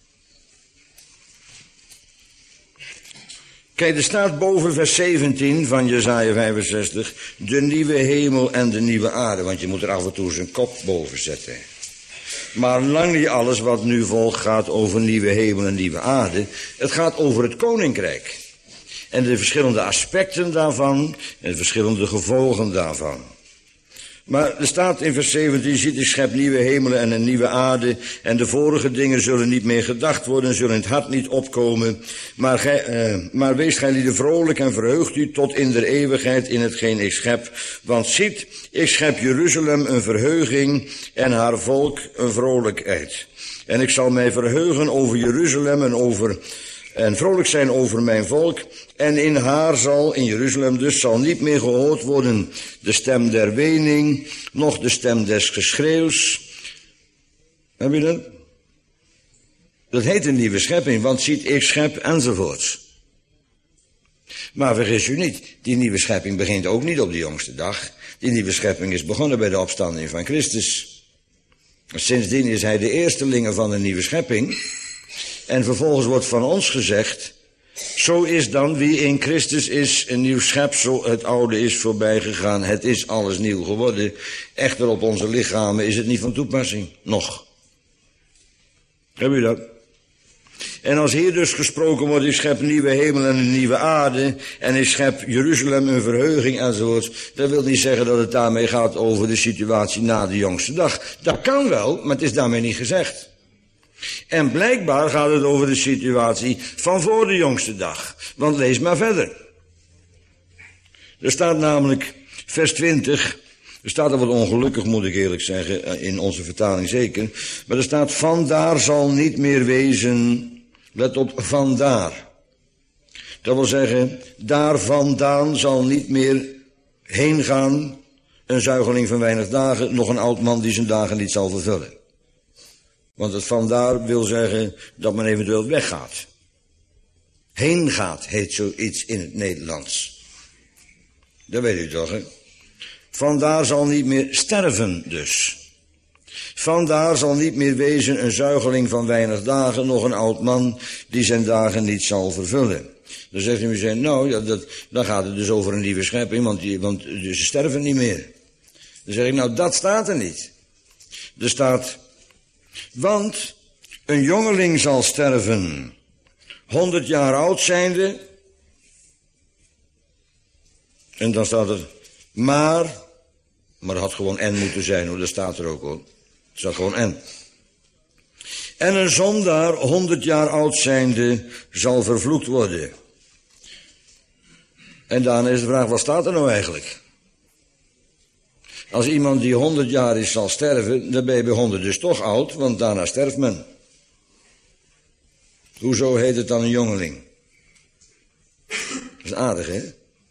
Kijk, er staat boven vers zeventien van Jesaja vijfenzestig, de nieuwe hemel en de nieuwe aarde, want je moet er af en toe zijn kop boven zetten. Maar lang niet alles wat nu volgt gaat over nieuwe hemel en nieuwe aarde. Het gaat over het koninkrijk. En de verschillende aspecten daarvan en de verschillende gevolgen daarvan. Maar er staat in vers zeventien, ziet ik schep nieuwe hemelen en een nieuwe aarde, en de vorige dingen zullen niet meer gedacht worden, zullen in het hart niet opkomen. Maar, gij, uh, maar wees gij lieden vrolijk en verheugt u tot in der eeuwigheid in hetgeen ik schep. Want ziet, ik schep Jeruzalem een verheuging en haar volk een vrolijkheid. En ik zal mij verheugen over Jeruzalem en over... en vrolijk zijn over mijn volk, en in haar zal, in Jeruzalem dus, zal niet meer gehoord worden de stem der wening, noch de stem des geschreeuws. Heb je dat? Dat heet een nieuwe schepping, want ziet, ik schep enzovoorts. Maar vergis u niet, die nieuwe schepping begint ook niet op de jongste dag. Die nieuwe schepping is begonnen bij de opstanding van Christus. Sindsdien is hij de eerstelinge van een nieuwe schepping. En vervolgens wordt van ons gezegd, zo is dan wie in Christus is een nieuw schepsel, het oude is voorbij gegaan, het is alles nieuw geworden. Echter op onze lichamen is het niet van toepassing, nog. Heb u dat? En als hier dus gesproken wordt, ik schep nieuwe hemel en een nieuwe aarde, en ik schep Jeruzalem een verheuging enzovoort, dat wil niet zeggen dat het daarmee gaat over de situatie na de jongste dag. Dat kan wel, maar het is daarmee niet gezegd. En blijkbaar gaat het over de situatie van voor de jongste dag. Want lees maar verder. Er staat namelijk, vers twintig, er staat er wat ongelukkig, moet ik eerlijk zeggen, in onze vertaling zeker. Maar er staat, vandaar zal niet meer wezen, let op, vandaar. Dat wil zeggen, daar vandaan zal niet meer heen gaan een zuigeling van weinig dagen, nog een oud man die zijn dagen niet zal vervullen. Want het vandaar wil zeggen dat men eventueel weggaat. Heen gaat heet zoiets in het Nederlands. Dat weet u toch, hè? Vandaar zal niet meer sterven dus. Vandaar zal niet meer wezen een zuigeling van weinig dagen, nog een oud man die zijn dagen niet zal vervullen. Dan zegt u misschien, nou, ja, dat, dan gaat het dus over een nieuwe schepping, want, die, want ze sterven niet meer. Dan zeg ik, nou, dat staat er niet. Er staat, want een jongeling zal sterven, honderd jaar oud zijnde. En dan staat er, maar, maar het had gewoon en moeten zijn, hoor, dat staat er ook, hoor. Het staat gewoon en. En een zondaar, honderd jaar oud zijnde, zal vervloekt worden. En daarna is de vraag, wat staat er nou eigenlijk? Als iemand die honderd jaar is zal sterven, dan ben je bij honderd dus toch oud, want daarna sterft men. Hoezo heet het dan een jongeling? Dat is aardig, hè?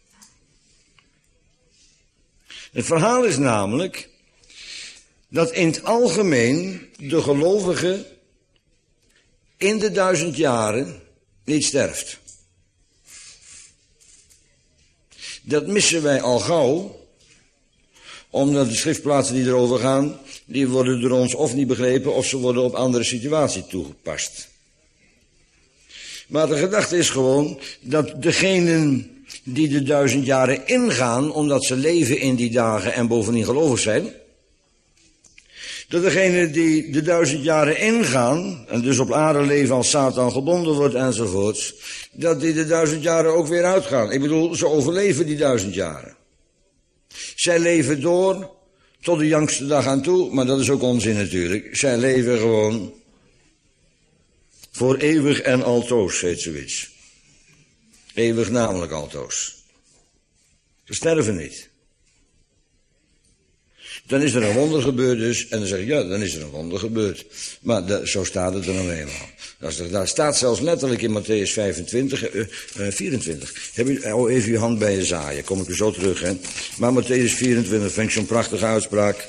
Het verhaal is namelijk dat in het algemeen de gelovige in de duizend jaren niet sterft. Dat missen wij al gauw, omdat de schriftplaatsen die erover gaan, die worden door ons of niet begrepen, of ze worden op andere situaties toegepast. Maar de gedachte is gewoon dat degenen die de duizend jaren ingaan, omdat ze leven in die dagen en bovendien gelovig zijn, dat degenen die de duizend jaren ingaan, en dus op aarde leven als Satan gebonden wordt enzovoorts, dat die de duizend jaren ook weer uitgaan. Ik bedoel, ze overleven die duizend jaren. Zij leven door tot de jongste dag aan toe, maar dat is ook onzin natuurlijk. Zij leven gewoon voor eeuwig en altoos, heet zoiets. Eeuwig namelijk altoos. Ze sterven niet. Dan is er een wonder gebeurd dus, en dan zeg ik, ja, dan is er een wonder gebeurd. Maar dat, zo staat het er nou eenmaal. Dat is, daar staat zelfs letterlijk in Mattheüs vijfentwintig, uh, uh, vierentwintig. Heb je, oh, even je hand bij je zaaien, kom ik er zo terug, hè. Maar Mattheüs vierentwintig vind ik zo'n prachtige uitspraak.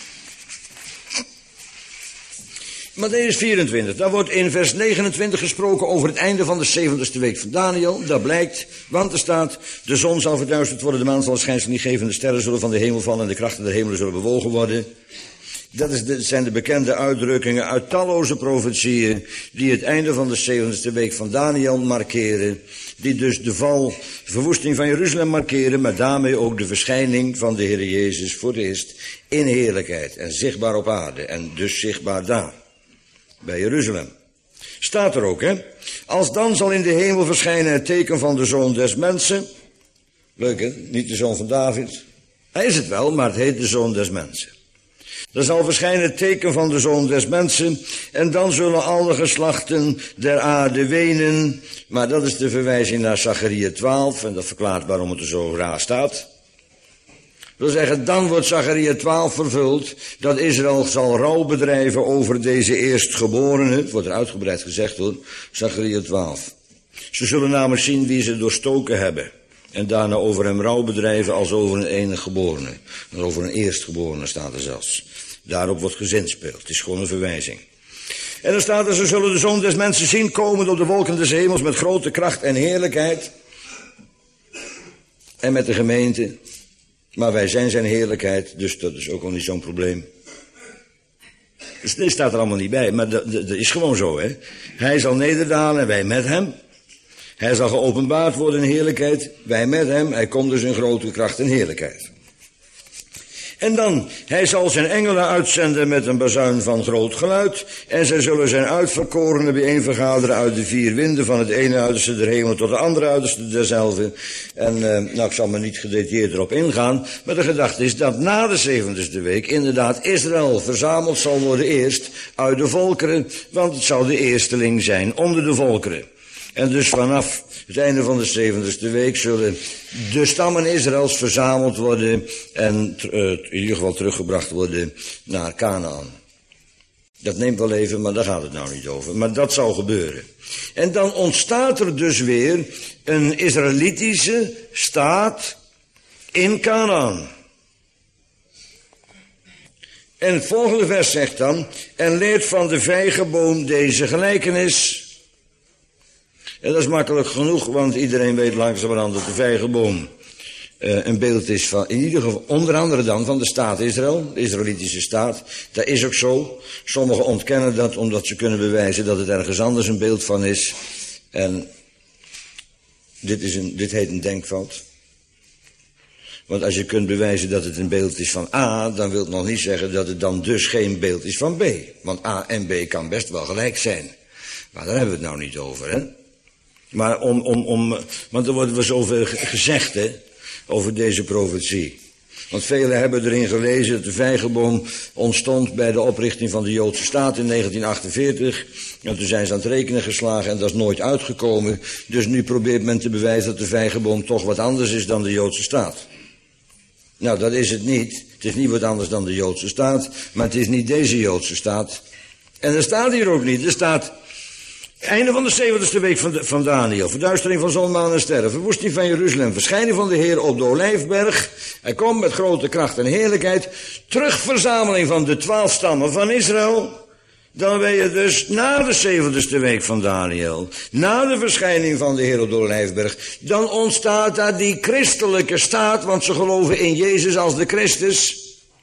Mattheüs vierentwintig, daar wordt in vers negenentwintig gesproken over het einde van de zeventigste week van Daniel. Dat blijkt, want er staat, de zon zal verduisterd worden, de maan zal het schijnsel niet geven, de sterren zullen van de hemel vallen en de krachten der hemelen zullen bewogen worden. Dat is de, zijn de bekende uitdrukkingen uit talloze profetieën die het einde van de zeventigste week van Daniel markeren. Die dus de val, de verwoesting van Jeruzalem markeren, maar daarmee ook de verschijning van de Heer Jezus voor het eerst in heerlijkheid en zichtbaar op aarde en dus zichtbaar daar. Bij Jeruzalem. Staat er ook, hè. Als dan zal in de hemel verschijnen het teken van de Zoon des Mensen. Leuk, hè? Niet de Zoon van David. Hij is het wel, maar het heet de Zoon des Mensen. Er zal verschijnen het teken van de Zoon des Mensen. En dan zullen alle geslachten der aarde wenen. Maar dat is de verwijzing naar Zacharia twaalf. En dat verklaart waarom het er zo raar staat. Dat wil zeggen, dan wordt Zacharia twaalf vervuld, dat Israël zal rouw bedrijven over deze eerstgeborene. Het wordt er uitgebreid gezegd hoor, Zacharia twaalf. Ze zullen namelijk zien wie ze doorstoken hebben. En daarna over hem rouw bedrijven als over een enige geborene. En over een eerstgeborene staat er zelfs. Daarop wordt gezinspeeld, het is gewoon een verwijzing. En dan staat er, ze zullen de Zoon des Mensen zien komen op de wolken des hemels met grote kracht en heerlijkheid. En met de gemeente. Maar wij zijn zijn heerlijkheid, dus dat is ook al niet zo'n probleem. Dus dit staat er allemaal niet bij, maar dat, dat, dat is gewoon zo, hè. Hij zal nederdalen en wij met hem. Hij zal geopenbaard worden in heerlijkheid, wij met hem. Hij komt dus in grote kracht en heerlijkheid. En dan, hij zal zijn engelen uitzenden met een bazuin van groot geluid. En zij zullen zijn uitverkorenen bijeenvergaderen uit de vier winden, van het ene uiterste der hemel tot het andere uiterste derzelfde. En, uh, nou, ik zal me niet gedetailleerd erop ingaan. Maar de gedachte is dat na de zeventigste week inderdaad Israël verzameld zal worden eerst uit de volkeren. Want het zal de eersteling zijn onder de volkeren. En dus vanaf het einde van de zeventigste week zullen de stammen Israëls verzameld worden en uh, in ieder geval teruggebracht worden naar Kanaan. Dat neemt wel even, maar daar gaat het nou niet over. Maar dat zal gebeuren. En dan ontstaat er dus weer een Israëlitische staat in Kanaan. En het volgende vers zegt dan: en leert van de vijgenboom deze gelijkenis. En dat is makkelijk genoeg, want iedereen weet langzamerhand dat de vijgenboom uh, een beeld is van, in ieder geval, onder andere dan van de staat Israël, de Israëlitische staat. Dat is ook zo. Sommigen ontkennen dat omdat ze kunnen bewijzen dat het ergens anders een beeld van is. En dit, is een, dit heet een denkfout. Want als je kunt bewijzen dat het een beeld is van A, dan wil het nog niet zeggen dat het dan dus geen beeld is van B. Want A en B kan best wel gelijk zijn. Maar daar hebben we het nou niet over, hè. Maar om, om, om, want er wordt wel zoveel gezegd, hè, over deze profetie. Want velen hebben erin gelezen dat de vijgenboom ontstond bij de oprichting van de Joodse staat in negentien achtenveertig. En toen zijn ze aan het rekenen geslagen en dat is nooit uitgekomen. Dus nu probeert men te bewijzen dat de vijgenboom toch wat anders is dan de Joodse staat. Nou, dat is het niet. Het is niet wat anders dan de Joodse staat, maar het is niet deze Joodse staat. En er staat hier ook niet. Er staat: einde van de zeventigste week van, de, van Daniel, verduistering van zon, maan en sterren, verwoesting van Jeruzalem, verschijning van de Heer op de Olijfberg. Hij komt met grote kracht en heerlijkheid, terugverzameling van de twaalf stammen van Israël. Dan ben je dus na de zeventigste week van Daniel, na de verschijning van de Heer op de Olijfberg, dan ontstaat daar die christelijke staat, want ze geloven in Jezus als de Christus.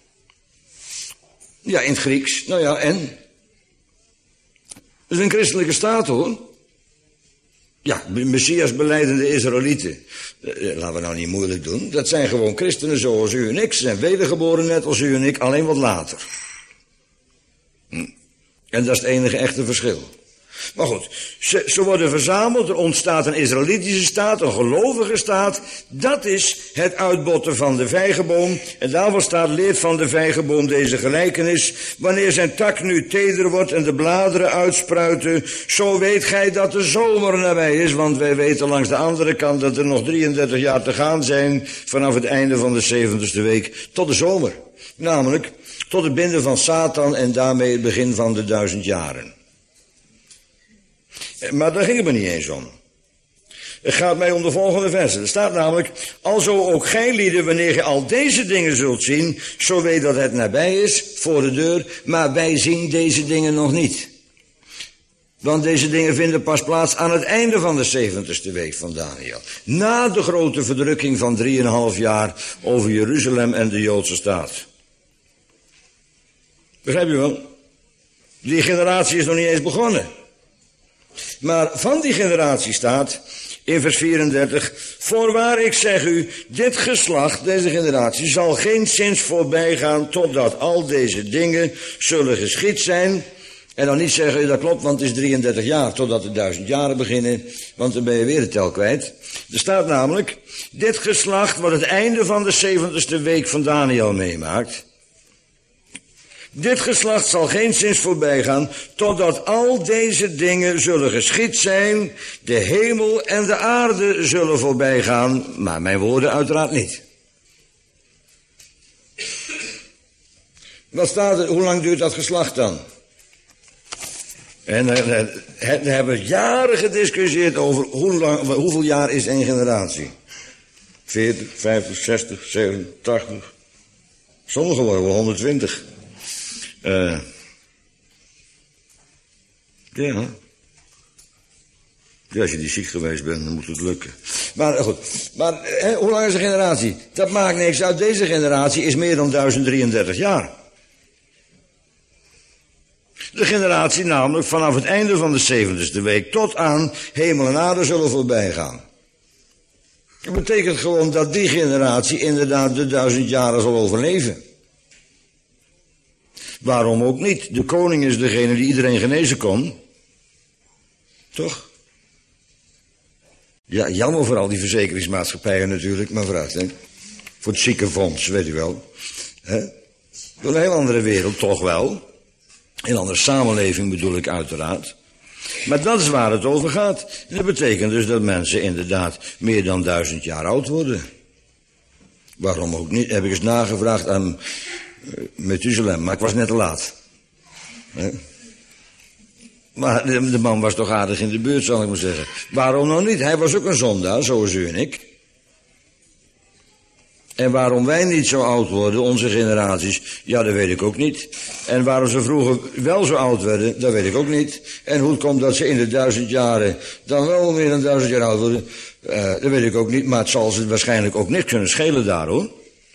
Ja, in het Grieks. Nou ja, en? Dat is een christelijke staat, hoor. Ja, Messias belijdende Israëlieten. Laten we nou niet moeilijk doen. Dat zijn gewoon christenen zoals u en ik. Ze zijn wedergeboren net als u en ik, alleen wat later. Hm. En dat is het enige echte verschil. Maar goed, ze, ze worden verzameld, er ontstaat een Israëlitische staat, een gelovige staat. Dat is het uitbotten van de vijgenboom. En daarvoor staat: leert van de vijgenboom deze gelijkenis. Wanneer zijn tak nu teder wordt en de bladeren uitspruiten, zo weet gij dat de zomer nabij is. Want wij weten langs de andere kant dat er nog drieëndertig jaar te gaan zijn vanaf het einde van de zeventigste week tot de zomer. Namelijk tot het binden van Satan en daarmee het begin van de duizend jaren. Maar daar ging het me niet eens om. Het gaat mij om de volgende versen. Er staat namelijk: alzo ook gij lieden, wanneer je al deze dingen zult zien, zo weet dat het nabij is, voor de deur, maar wij zien deze dingen nog niet. Want deze dingen vinden pas plaats aan het einde van de zeventigste week van Daniel. Na de grote verdrukking van drieënhalf jaar over Jeruzalem en de Joodse staat. Begrijp je wel? Die generatie is nog niet eens begonnen. Maar van die generatie staat in vers vierendertig: voorwaar ik zeg u, dit geslacht, deze generatie, zal geenszins voorbij gaan totdat al deze dingen zullen geschied zijn. En dan niet zeggen, dat klopt, want het is drieëndertig jaar totdat de duizend jaren beginnen, want dan ben je weer de tel kwijt. Er staat namelijk: dit geslacht wat het einde van de zeventigste week van Daniel meemaakt, dit geslacht zal geenszins voorbij gaan, totdat al deze dingen zullen geschied zijn. De hemel en de aarde zullen voorbij gaan, maar mijn woorden uiteraard niet. Wat staat er, hoe lang duurt dat geslacht dan? En uh, uh, we hebben jaren gediscussieerd over hoe lang, hoeveel jaar is één generatie. veertig, vijftig, zestig, zeventig, tachtig. Sommigen worden wel honderdtwintig. Uh, ja. ja, als je niet ziek geweest bent, dan moet het lukken. Maar goed, maar hè, hoe lang is een generatie? Dat maakt niks uit. Deze generatie is meer dan duizend drieëndertig jaar. De generatie namelijk vanaf het einde van de zeventigste week tot aan hemel en aarde zullen voorbij gaan. Dat betekent gewoon dat die generatie inderdaad de duizend jaren zal overleven. Waarom ook niet? De koning is degene die iedereen genezen kon. Toch? Ja, jammer voor al die verzekeringsmaatschappijen natuurlijk, maar vooruit, hè. Voor het ziekenfonds, weet u wel. Hè? Een heel andere wereld, toch wel. Een andere samenleving bedoel ik uiteraard. Maar dat is waar het over gaat. En dat betekent dus dat mensen inderdaad meer dan duizend jaar oud worden. Waarom ook niet? Heb ik eens nagevraagd aan uh, Methuselem, maar ik was net te laat. Hè? Maar de, de man was toch aardig in de buurt, zal ik maar zeggen. Waarom nou niet? Hij was ook een zondaar, zoals u en ik. En waarom wij niet zo oud worden, onze generaties, ja, dat weet ik ook niet. En waarom ze vroeger wel zo oud werden, dat weet ik ook niet. En hoe het komt dat ze in de duizend jaren dan wel meer dan duizend jaar oud worden, uh, dat weet ik ook niet. Maar het zal ze waarschijnlijk ook niks kunnen schelen daar, hoor.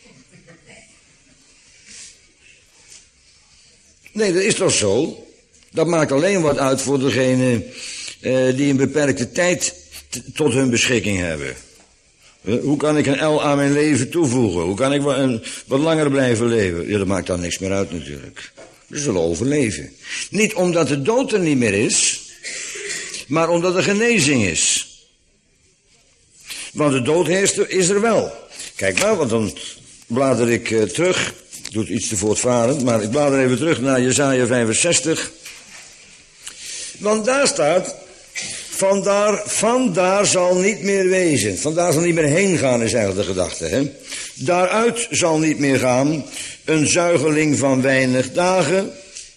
Nee, dat is toch zo? Dat maakt alleen wat uit voor degenen uh, die een beperkte tijd t- tot hun beschikking hebben. Uh, hoe kan ik een L aan mijn leven toevoegen? Hoe kan ik wat, een, wat langer blijven leven? Ja, dat maakt dan niks meer uit natuurlijk. We zullen overleven. Niet omdat de dood er niet meer is, maar omdat er genezing is. Want de dood is er wel. Kijk nou, want dan blader ik uh, terug. Ik doe het iets te voortvarend, maar ik blader even terug naar Jesaja vijfenzestig. Want daar staat, vandaar, vandaar zal niet meer wezen. Vandaar zal niet meer heen gaan, is eigenlijk de gedachte. Hè? Daaruit zal niet meer gaan een zuigeling van weinig dagen.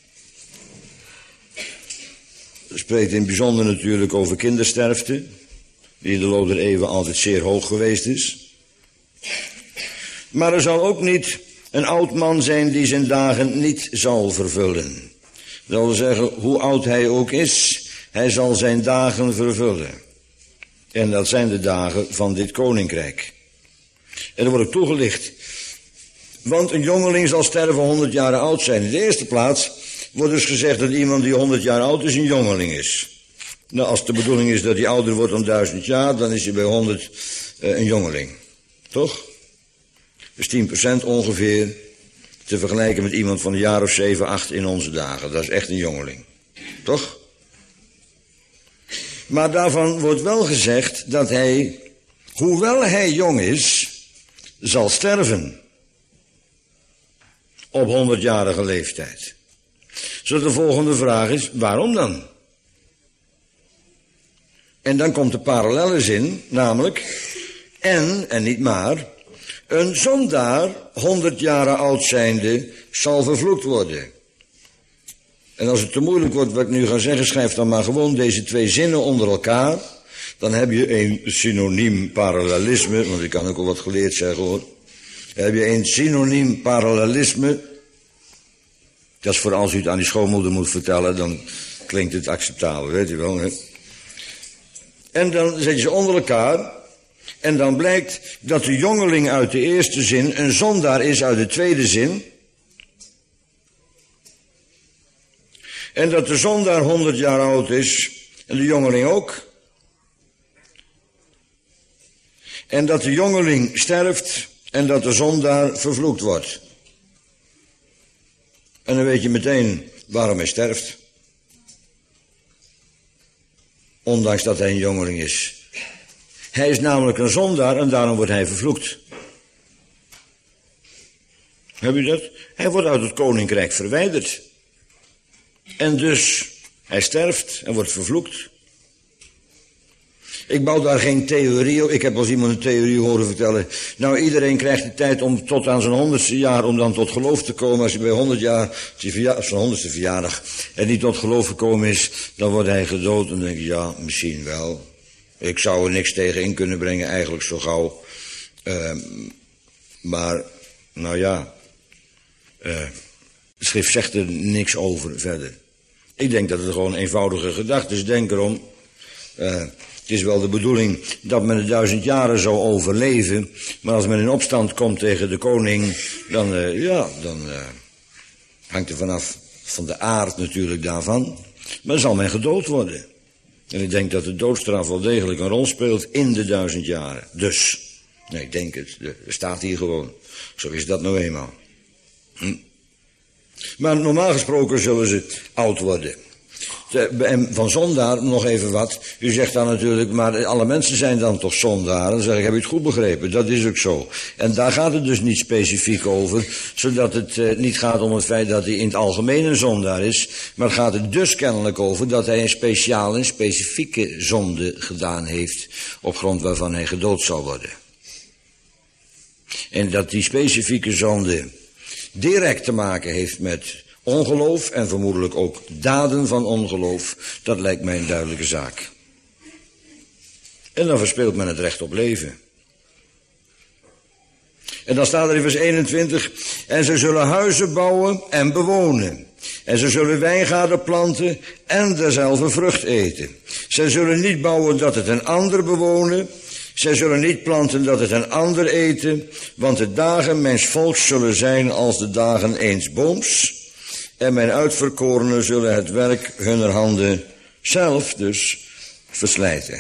Dat spreekt in het bijzonder natuurlijk over kindersterfte, die in de loop der eeuwen altijd zeer hoog geweest is. Maar er zal ook niet een oud man zijn die zijn dagen niet zal vervullen. Dat wil zeggen, hoe oud hij ook is, hij zal zijn dagen vervullen. En dat zijn de dagen van dit koninkrijk. En dat wordt ook toegelicht. Want een jongeling zal sterven honderd jaar oud zijn. In de eerste plaats wordt dus gezegd dat iemand die honderd jaar oud is een jongeling is. Nou, als de bedoeling is dat hij ouder wordt dan duizend jaar, dan is hij bij honderd uh, een jongeling. Toch? Dus tien procent ongeveer te vergelijken met iemand van een jaar of zeven, acht in onze dagen. Dat is echt een jongeling. Toch? Maar daarvan wordt wel gezegd dat hij, hoewel hij jong is, zal sterven. Op honderdjarige leeftijd. Zodat de volgende vraag is, waarom dan? En dan komt de parallelle zin, namelijk, en, en niet maar, een zondaar, honderd jaren oud zijnde, zal vervloekt worden. En als het te moeilijk wordt wat ik nu ga zeggen, schrijf dan maar gewoon deze twee zinnen onder elkaar. Dan heb je een synoniem parallelisme, want ik kan ook al wat geleerd zeggen hoor. Dan heb je een synoniem parallelisme. Dat is voor als u het aan die schoonmoeder moet vertellen, dan klinkt het acceptabel, weet u wel. Hè? En dan zet je ze onder elkaar. En dan blijkt dat de jongeling uit de eerste zin een zondaar is uit de tweede zin. En dat de zondaar honderd jaar oud is en de jongeling ook. En dat de jongeling sterft en dat de zondaar vervloekt wordt. En dan weet je meteen waarom hij sterft. Ondanks dat hij een jongeling is. Hij is namelijk een zondaar en daarom wordt hij vervloekt. Heb je dat? Hij wordt uit het koninkrijk verwijderd. En dus, hij sterft en wordt vervloekt. Ik bouw daar geen theorie op. Ik heb als iemand een theorie horen vertellen. Nou, iedereen krijgt de tijd om tot aan zijn honderdste jaar om dan tot geloof te komen. Als hij bij honderd jaar, als hij verja- zijn honderdste verjaardag en niet tot geloof gekomen is, dan wordt hij gedood. En dan denk ik, ja, misschien wel. Ik zou er niks tegen in kunnen brengen, eigenlijk zo gauw. Uh, maar, nou ja, uh, de schrift zegt er niks over verder. Ik denk dat het gewoon een eenvoudige gedachte is. Denk erom, uh, het is wel de bedoeling dat men de duizend jaren zou overleven. Maar als men in opstand komt tegen de koning, dan, uh, ja, dan uh, hangt er vanaf van de aard natuurlijk daarvan. Maar zal men gedood worden. En ik denk dat de doodstraf wel degelijk een rol speelt in de duizend jaren. Dus, nee, ik denk het, er staat hier gewoon. Zo is dat nou eenmaal. Hm. Maar normaal gesproken zullen ze oud worden. En van zondaar nog even wat. U zegt dan natuurlijk, maar alle mensen zijn dan toch zondaren? Dan zeg ik, heb je het goed begrepen? Dat is ook zo. En daar gaat het dus niet specifiek over, zodat het uh, niet gaat om het feit dat hij in het algemeen een zondaar is, maar het gaat er dus kennelijk over dat hij een speciale, een specifieke zonde gedaan heeft, op grond waarvan hij gedood zal worden. En dat die specifieke zonde direct te maken heeft met ongeloof en vermoedelijk ook daden van ongeloof, dat lijkt mij een duidelijke zaak. En dan verspeelt men het recht op leven. En dan staat er in vers eenentwintig, en ze zullen huizen bouwen en bewonen. En ze zullen wijngaarden planten en derzelfde vrucht eten. Zij zullen niet bouwen dat het een ander bewonen. Zij zullen niet planten dat het een ander eten. Want de dagen mijns volks zullen zijn als de dagen eens booms. En mijn uitverkorenen zullen het werk hunner handen zelf dus verslijten.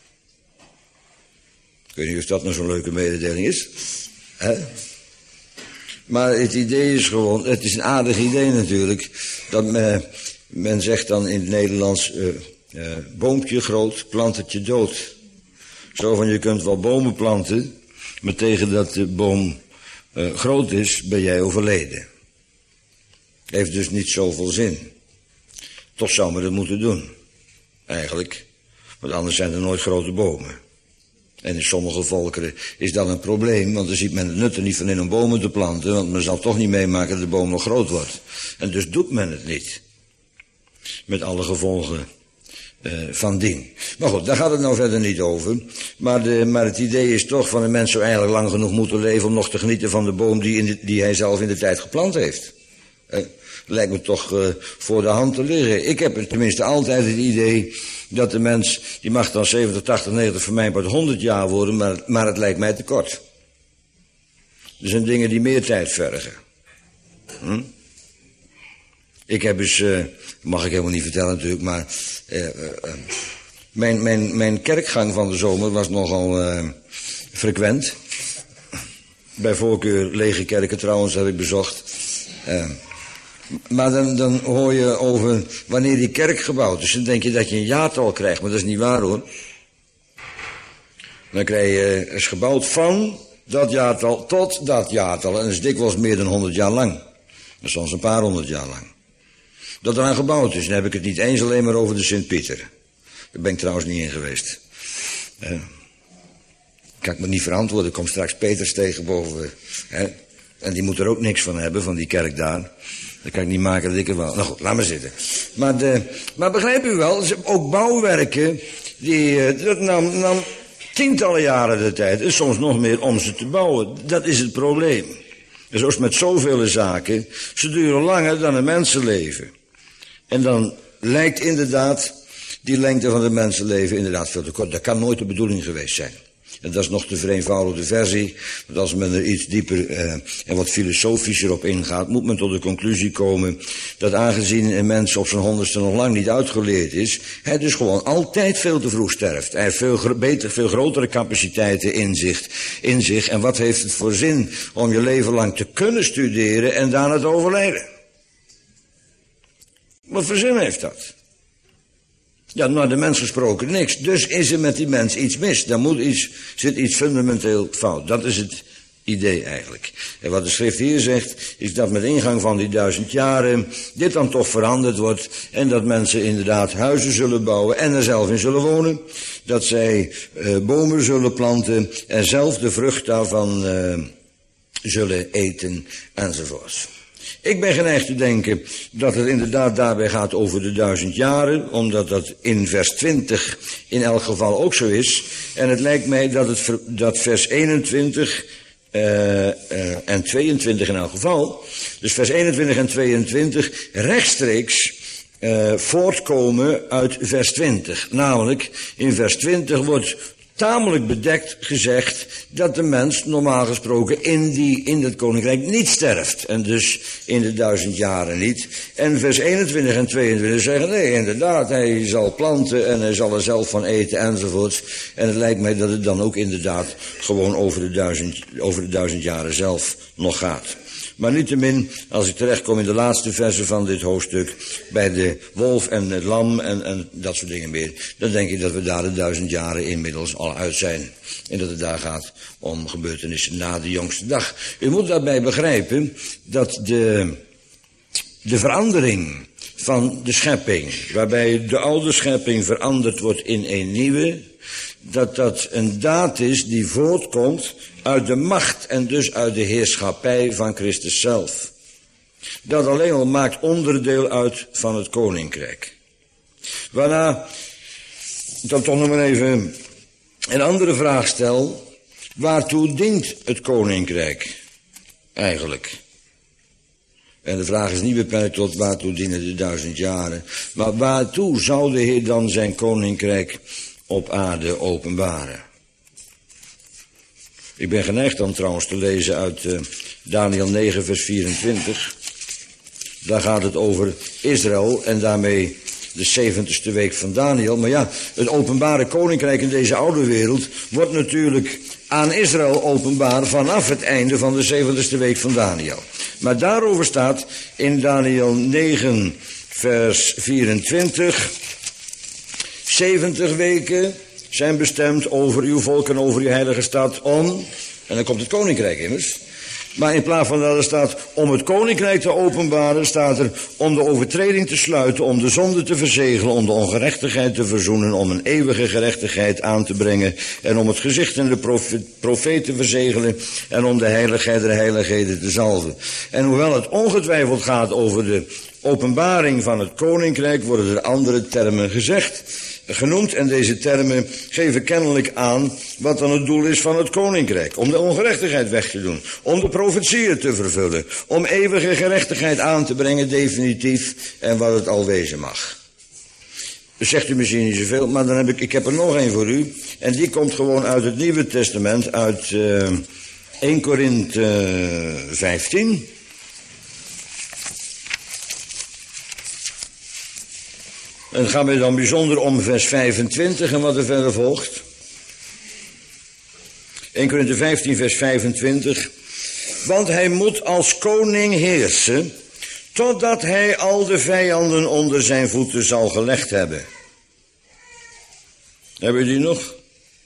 Ik weet niet of dat nou zo'n leuke mededeling is. Hè? Maar het idee is gewoon, het is een aardig idee natuurlijk, dat men, men zegt dan in het Nederlands, uh, uh, boompje groot, plant het je dood. Zo van, je kunt wel bomen planten, maar tegen dat de boom uh, groot is, ben jij overleden. Heeft dus niet zoveel zin. Toch zou men dat moeten doen. Eigenlijk. Want anders zijn er nooit grote bomen. En in sommige volkeren is dat een probleem, want dan ziet men het nut er niet van in om bomen te planten, want men zal toch niet meemaken dat de boom nog groot wordt. En dus doet men het niet. Met alle gevolgen uh, van dien. Maar goed, daar gaat het nou verder niet over. Maar, de, maar het idee is toch van een mens zou eigenlijk lang genoeg moeten leven om nog te genieten van de boom die, in de, die hij zelf in de tijd geplant heeft. Uh, lijkt me toch uh, voor de hand te liggen. Ik heb tenminste altijd het idee dat de mens, die mag dan zeventig, tachtig, negentig, voor mij part honderd jaar worden, maar, maar het lijkt mij te kort. Er zijn dingen die meer tijd vergen. Hm? Ik heb eens, uh, mag ik helemaal niet vertellen natuurlijk, maar uh, uh, uh, mijn, mijn, mijn kerkgang van de zomer was nogal uh, frequent. Bij voorkeur lege kerken trouwens heb ik bezocht. Uh, Maar dan, dan hoor je over wanneer die kerk gebouwd is. Dan denk je dat je een jaartal krijgt, maar dat is niet waar hoor. Dan krijg je, is gebouwd van dat jaartal tot dat jaartal. En dat is dikwijls meer dan honderd jaar lang. Dat is soms een paar honderd jaar lang. Dat eraan gebouwd is, dan heb ik het niet eens alleen maar over de Sint-Pieter. Daar ben ik trouwens niet in geweest. Uh, kan ik me niet verantwoorden, ik kom straks Peters tegen boven. Hè? En die moet er ook niks van hebben, van die kerk daar. Dat kan ik niet maken dat ik er wel... Nou goed, laat maar zitten. Maar, de, maar begrijp u wel, ook bouwwerken, die, dat nam, nam tientallen jaren de tijd, en soms nog meer, om ze te bouwen. Dat is het probleem. En zo is het met zoveel zaken, ze duren langer dan een mensenleven. En dan lijkt inderdaad die lengte van het mensenleven inderdaad veel te kort. Dat kan nooit de bedoeling geweest zijn. En dat is nog de vereenvoudigde versie. Want als men er iets dieper uh, en wat filosofischer op ingaat, moet men tot de conclusie komen dat aangezien een mens op zijn honderdste nog lang niet uitgeleerd is, hij dus gewoon altijd veel te vroeg sterft. Hij heeft veel beter, veel grotere capaciteiten in zich, in zich. En wat heeft het voor zin om je leven lang te kunnen studeren en daarna te overlijden? Wat voor zin heeft dat? Ja, naar de mens gesproken niks. Dus is er met die mens iets mis. Daar moet iets, zit iets fundamenteel fout. Dat is het idee eigenlijk. En wat de schrift hier zegt, is dat met ingang van die duizend jaren dit dan toch veranderd wordt. En dat mensen inderdaad huizen zullen bouwen en er zelf in zullen wonen. Dat zij uh, bomen zullen planten en zelf de vrucht daarvan uh, zullen eten enzovoorts. Ik ben geneigd te denken dat het inderdaad daarbij gaat over de duizend jaren, omdat dat in vers twintig in elk geval ook zo is. En het lijkt mij dat, het, dat vers eenentwintig uh, uh, en tweeëntwintig in elk geval, dus vers eenentwintig en tweeëntwintig rechtstreeks uh, voortkomen uit vers twintig. Namelijk, in vers twintig wordt tamelijk bedekt gezegd dat de mens normaal gesproken in, die, in dat koninkrijk niet sterft. En dus in de duizend jaren niet. En vers eenentwintig en tweeëntwintig zeggen, nee, inderdaad, hij zal planten en hij zal er zelf van eten enzovoorts. En het lijkt mij dat het dan ook inderdaad gewoon over de duizend, over de duizend jaren zelf nog gaat. Maar niettemin, als ik terechtkom in de laatste versen van dit hoofdstuk, bij de wolf en het lam en, en dat soort dingen meer, dan denk ik dat we daar de duizend jaren inmiddels al uit zijn. En dat het daar gaat om gebeurtenissen na de jongste dag. U moet daarbij begrijpen dat de, de verandering van de schepping, waarbij de oude schepping veranderd wordt in een nieuwe, dat dat een daad is die voortkomt uit de macht en dus uit de heerschappij van Christus zelf. Dat alleen al maakt onderdeel uit van het koninkrijk. Waarna, dan toch nog maar even een andere vraag stel, waartoe dient het koninkrijk eigenlijk? En de vraag is niet beperkt tot waartoe dienen de duizend jaren, maar waartoe zou de Heer dan zijn koninkrijk op aarde openbaren? Ik ben geneigd dan trouwens te lezen uit uh, Daniel negen vers vierentwintig. Daar gaat het over Israël en daarmee de zeventigste week van Daniel. Maar ja, het openbare koninkrijk in deze oude wereld wordt natuurlijk aan Israël openbaar vanaf het einde van de zeventigste week van Daniel. Maar daarover staat in Daniel negen vers vierentwintig... zeventig weken zijn bestemd over uw volk en over uw heilige stad om, en dan komt het koninkrijk immers. Maar in plaats van dat er staat om het koninkrijk te openbaren, staat er om de overtreding te sluiten, om de zonde te verzegelen, om de ongerechtigheid te verzoenen, om een eeuwige gerechtigheid aan te brengen en om het gezicht en de profeet, profeet te verzegelen en om de heiligheid der heiligheden te zalven. En hoewel het ongetwijfeld gaat over de openbaring van het koninkrijk, worden er andere termen gezegd. Genoemd en deze termen geven kennelijk aan wat dan het doel is van het koninkrijk. Om de ongerechtigheid weg te doen, om de profetieën te vervullen, om eeuwige gerechtigheid aan te brengen definitief en wat het al wezen mag. Dus zegt u misschien niet zoveel, maar dan heb ik, ik heb er nog één voor u en die komt gewoon uit het Nieuwe Testament, uit uh, eerste Korinthe vijftien. En het gaat mij dan bijzonder om vers vijfentwintig en wat er verder volgt. eerste Korinthe vijftien vers vijfentwintig. Want hij moet als koning heersen, totdat hij al de vijanden onder zijn voeten zal gelegd hebben. Hebben jullie die nog?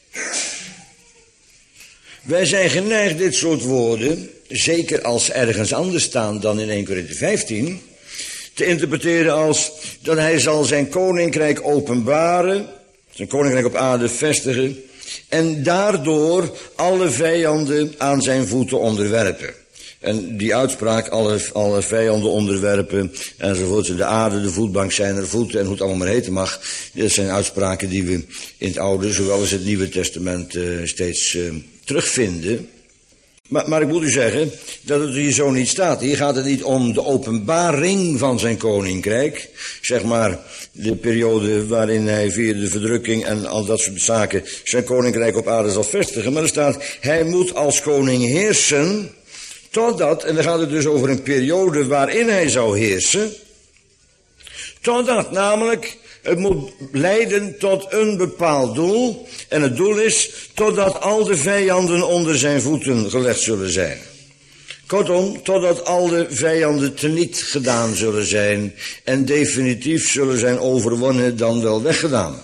Wij zijn geneigd dit soort woorden, zeker als ze ergens anders staan dan in eerste Korinthe vijftien... te interpreteren als dat hij zal zijn koninkrijk openbaren, zijn koninkrijk op aarde vestigen, en daardoor alle vijanden aan zijn voeten onderwerpen. En die uitspraak, alle, alle vijanden onderwerpen, enzovoort, de aarde, de voetbank zijn er voeten en hoe het allemaal maar heten mag, dat zijn uitspraken die we in het Oude, zowel als het Nieuwe Testament uh, steeds uh, terugvinden. Maar, maar ik moet u zeggen dat het hier zo niet staat. Hier gaat het niet om de openbaring van zijn koninkrijk. Zeg maar de periode waarin hij via de verdrukking en al dat soort zaken zijn koninkrijk op aarde zal vestigen. Maar er staat, hij moet als koning heersen totdat, en dan gaat het dus over een periode waarin hij zou heersen. Totdat namelijk, het moet leiden tot een bepaald doel. En het doel is totdat al de vijanden onder zijn voeten gelegd zullen zijn. Kortom, totdat al de vijanden teniet gedaan zullen zijn. En definitief zullen zijn overwonnen dan wel weggedaan.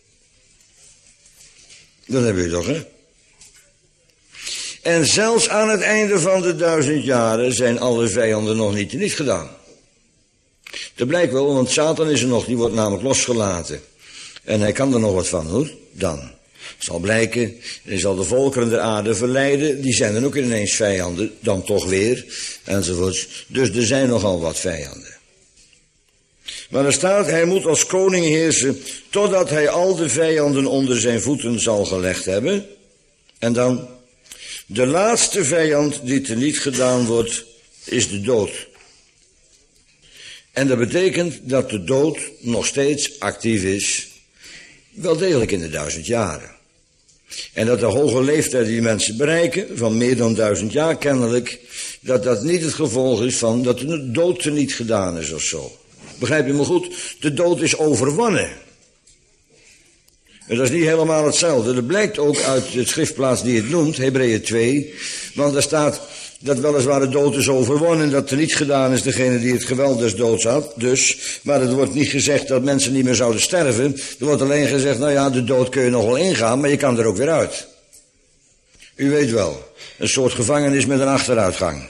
Dat hebben we toch, hè? En zelfs aan het einde van de duizend jaren zijn alle vijanden nog niet teniet gedaan. Dat blijkt wel, want Satan is er nog, die wordt namelijk losgelaten. En hij kan er nog wat van, hoor, dan. Het zal blijken, hij zal de volkeren der aarde verleiden, die zijn dan ook ineens vijanden, dan toch weer, enzovoorts. Dus er zijn nogal wat vijanden. Maar er staat, hij moet als koning heersen, totdat hij al de vijanden onder zijn voeten zal gelegd hebben. En dan, de laatste vijand die teniet gedaan wordt, is de dood. En dat betekent dat de dood nog steeds actief is, wel degelijk in de duizend jaren. En dat de hoge leeftijd die mensen bereiken, van meer dan duizend jaar kennelijk, dat dat niet het gevolg is van dat de dood teniet gedaan is of zo. Begrijp je me goed? De dood is overwonnen. En dat is niet helemaal hetzelfde. Dat blijkt ook uit de schriftplaats die het noemt, Hebreeën twee. Want daar staat dat weliswaar de dood is overwonnen en dat er niets gedaan is degene die het geweld des doods had. Dus, maar er wordt niet gezegd dat mensen niet meer zouden sterven. Er wordt alleen gezegd, nou ja, de dood kun je nog wel ingaan, maar je kan er ook weer uit. U weet wel, een soort gevangenis met een achteruitgang.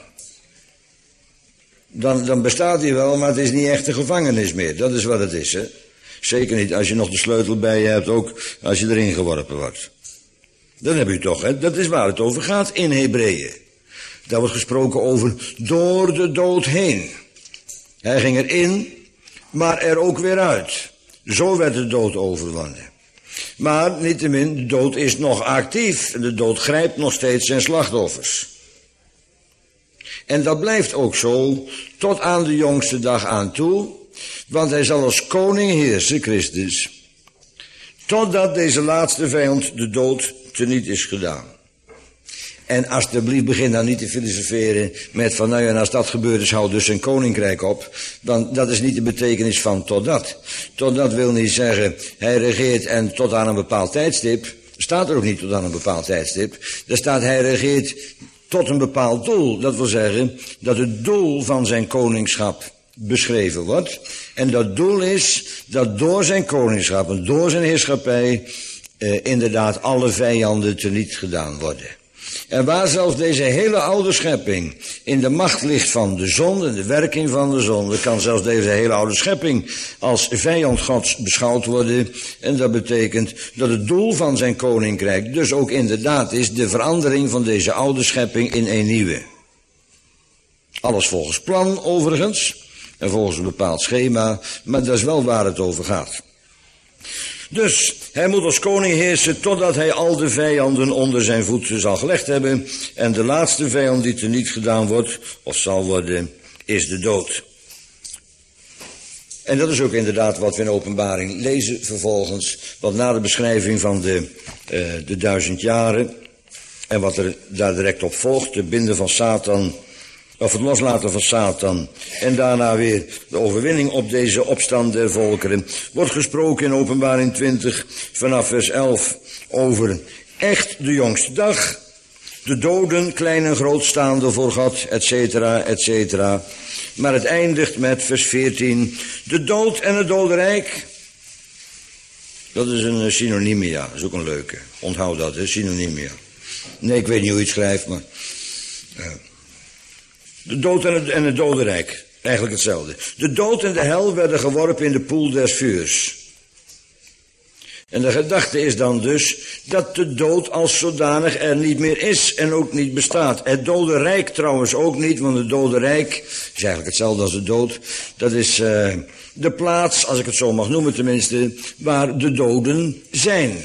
Dan, dan bestaat die wel, maar het is niet echt een gevangenis meer. Dat is wat het is, hè. Zeker niet als je nog de sleutel bij je hebt, ook als je erin geworpen wordt. Dan heb je toch, hè. Dat is waar het over gaat in Hebreeën. Daar wordt gesproken over door de dood heen. Hij ging erin, maar er ook weer uit. Zo werd de dood overwonnen. Maar niettemin, de dood is nog actief. En de dood grijpt nog steeds zijn slachtoffers. En dat blijft ook zo tot aan de jongste dag aan toe. Want hij zal als koning heersen, Christus. Totdat deze laatste vijand, de dood, teniet is gedaan. En alsjeblieft begin dan niet te filosoferen met van, nou ja, en als dat gebeurt is, houdt dus zijn koninkrijk op. Dan, dat is niet de betekenis van totdat. Totdat wil niet zeggen, hij regeert en tot aan een bepaald tijdstip. Staat er ook niet tot aan een bepaald tijdstip. Daar staat, hij regeert tot een bepaald doel. Dat wil zeggen, dat het doel van zijn koningschap beschreven wordt. En dat doel is, dat door zijn koningschap en door zijn heerschappij, eh, inderdaad alle vijanden teniet gedaan worden. En waar zelfs deze hele oude schepping in de macht ligt van de zonde en de werking van de zonde, kan zelfs deze hele oude schepping als vijand Gods beschouwd worden. En dat betekent dat het doel van zijn koninkrijk dus ook inderdaad is de verandering van deze oude schepping in een nieuwe. Alles volgens plan overigens en volgens een bepaald schema, maar dat is wel waar het over gaat. Dus hij moet als koning heersen totdat hij al de vijanden onder zijn voeten zal gelegd hebben. En de laatste vijand die teniet gedaan wordt, of zal worden, is de dood. En dat is ook inderdaad wat we in Openbaring lezen vervolgens. Want na de beschrijving van de, uh, de duizend jaren en wat er daar direct op volgt, de binden van Satan, of het loslaten van Satan en daarna weer de overwinning op deze opstand der volkeren, wordt gesproken in Openbaring twintig vanaf vers elf over echt de jongste dag, de doden, klein en groot, staande voor God, et cetera, et cetera. Maar het eindigt met vers veertien, de dood en het dodenrijk. Dat is een synonymia, dat is ook een leuke. Onthoud dat, hè, synonymia. Nee, ik weet niet hoe je het schrijft, maar Uh. De dood en het, en het dodenrijk, eigenlijk hetzelfde. De dood en de hel werden geworpen in de poel des vuurs. En de gedachte is dan dus dat de dood als zodanig er niet meer is en ook niet bestaat. Het dodenrijk trouwens ook niet, want het dodenrijk is eigenlijk hetzelfde als de dood. Dat is uh, de plaats, als ik het zo mag noemen tenminste, waar de doden zijn.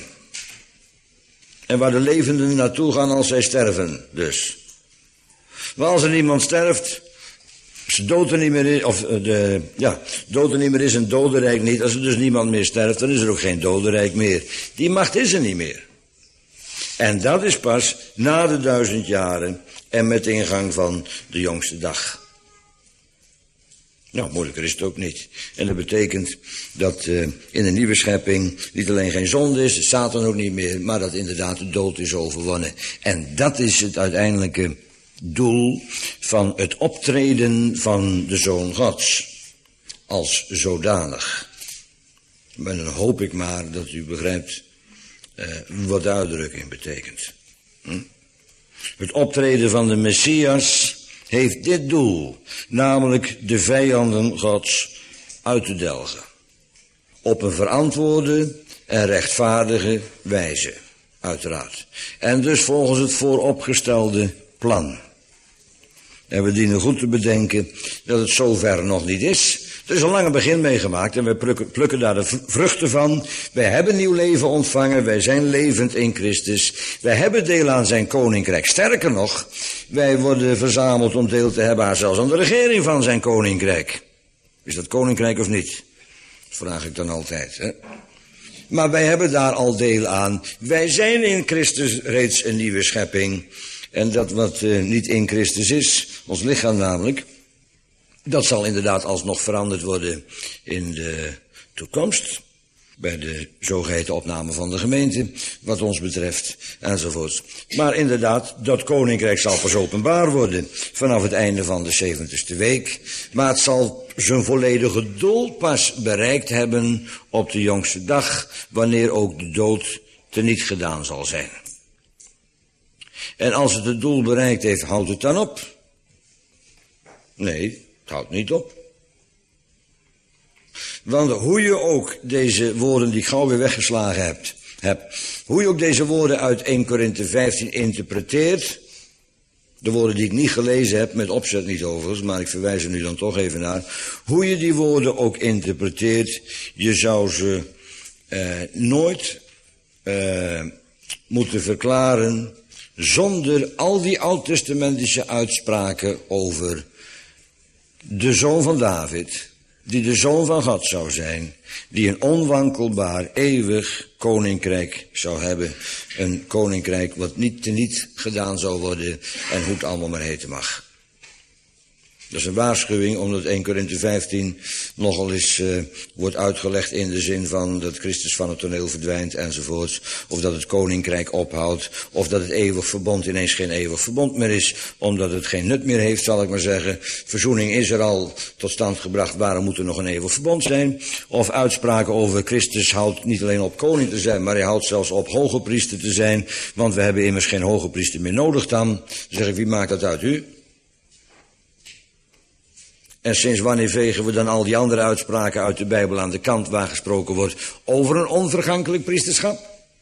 En waar de levenden naartoe gaan als zij sterven dus. Maar als er iemand sterft, als de dood er niet meer is, of de, ja, dood er niet meer is en dodenrijk niet, als er dus niemand meer sterft, dan is er ook geen dodenrijk meer. Die macht is er niet meer. En dat is pas na de duizend jaren en met de ingang van de jongste dag. Nou, moeilijker is het ook niet. En dat betekent dat uh, in een nieuwe schepping niet alleen geen zonde is, Satan ook niet meer, maar dat inderdaad de dood is overwonnen. En dat is het uiteindelijke doel van het optreden van de Zoon Gods, als zodanig. Maar dan hoop ik maar dat u begrijpt uh, wat de uitdrukking betekent. Hm? Het optreden van de Messias heeft dit doel, namelijk de vijanden Gods uit te delgen. Op een verantwoorde en rechtvaardige wijze, uiteraard. En dus volgens het vooropgestelde plan. En we dienen goed te bedenken dat het zover nog niet is. Er is een lange begin meegemaakt en wij plukken, plukken daar de vruchten van. Wij hebben nieuw leven ontvangen, wij zijn levend in Christus. Wij hebben deel aan zijn koninkrijk. Sterker nog, wij worden verzameld om deel te hebben aan zelfs aan de regering van zijn koninkrijk. Is dat koninkrijk of niet? Dat vraag ik dan altijd, hè? Maar wij hebben daar al deel aan. Wij zijn in Christus reeds een nieuwe schepping. En dat wat uh, niet in Christus is, ons lichaam namelijk, dat zal inderdaad alsnog veranderd worden in de toekomst. Bij de zogeheten opname van de gemeente, wat ons betreft, enzovoort. Maar inderdaad, dat koninkrijk zal pas openbaar worden vanaf het einde van de zeventigste week. Maar het zal zijn volledige doel pas bereikt hebben op de jongste dag, wanneer ook de dood teniet gedaan zal zijn. En als het het doel bereikt heeft, houdt het dan op? Nee, het houdt niet op. Want hoe je ook deze woorden die ik gauw weer weggeslagen hebt, hebt, hoe je ook deze woorden uit Eerste Korinthe vijftien interpreteert, de woorden die ik niet gelezen heb, met opzet niet overigens, maar ik verwijs er nu dan toch even naar, hoe je die woorden ook interpreteert, je zou ze eh, nooit eh, moeten verklaren zonder al die oud-testamentische uitspraken over de zoon van David, die de zoon van God zou zijn, die een onwankelbaar, eeuwig koninkrijk zou hebben. Een koninkrijk wat niet teniet gedaan zou worden en hoe het allemaal maar heten mag. Dat is een waarschuwing, omdat Eerste Korinthe vijftien nogal eens uh, wordt uitgelegd in de zin van dat Christus van het toneel verdwijnt enzovoorts. Of dat het koninkrijk ophoudt. Of dat het eeuwig verbond ineens geen eeuwig verbond meer is. Omdat het geen nut meer heeft, zal ik maar zeggen. Verzoening is er al tot stand gebracht. Waarom moet er nog een eeuwig verbond zijn? Of uitspraken over Christus houdt niet alleen op koning te zijn, maar hij houdt zelfs op hoge priester te zijn. Want we hebben immers geen hoge priester meer nodig dan. Dan zeg ik, wie maakt dat uit? U? En sinds wanneer vegen we dan al die andere uitspraken uit de Bijbel aan de kant waar gesproken wordt over een onvergankelijk priesterschap?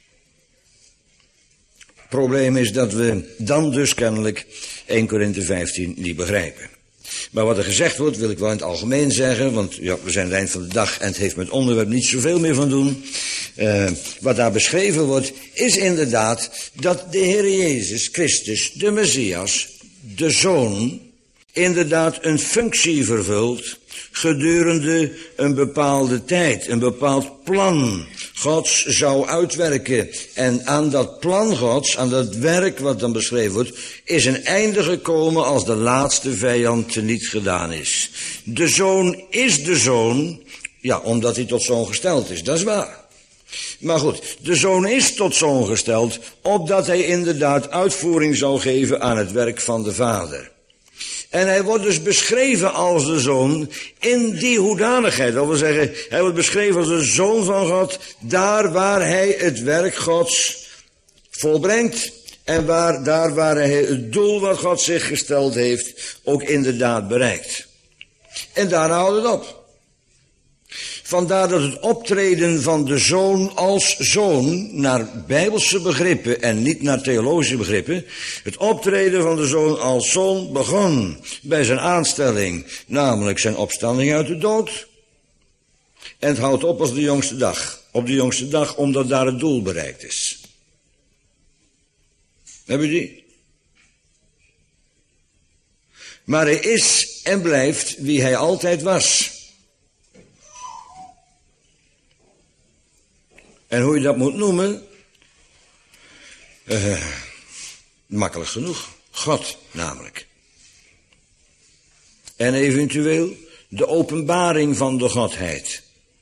Het probleem is dat we dan dus kennelijk Eerste Korinthe vijftien niet begrijpen. Maar wat er gezegd wordt, wil ik wel in het algemeen zeggen, want ja, we zijn aan het eind van de dag en het heeft met het onderwerp niet zoveel meer van doen. Uh, wat daar beschreven wordt, is inderdaad dat de Heer Jezus Christus, de Messias, de Zoon, inderdaad een functie vervult gedurende een bepaalde tijd, een bepaald plan Gods zou uitwerken. En aan dat plan Gods, aan dat werk wat dan beschreven wordt, is een einde gekomen als de laatste vijand teniet gedaan is. De Zoon is de Zoon, ja, omdat hij tot zoon gesteld is, dat is waar. Maar goed, de Zoon is tot zoon gesteld, opdat hij inderdaad uitvoering zou geven aan het werk van de Vader. En hij wordt dus beschreven als de Zoon in die hoedanigheid. Dat wil zeggen, hij wordt beschreven als de Zoon van God, daar waar hij het werk Gods volbrengt. En waar, daar waar hij het doel wat God zich gesteld heeft, ook inderdaad bereikt. En daar houdt het op. Vandaar dat het optreden van de Zoon als Zoon, naar bijbelse begrippen en niet naar theologische begrippen, het optreden van de Zoon als Zoon begon bij zijn aanstelling, namelijk zijn opstanding uit de dood. En het houdt op als de jongste dag. Op de jongste dag, omdat daar het doel bereikt is. Hebben jullie die? Maar hij is en blijft wie hij altijd was. En hoe je dat moet noemen, uh, makkelijk genoeg. God namelijk. En eventueel de openbaring van de Godheid.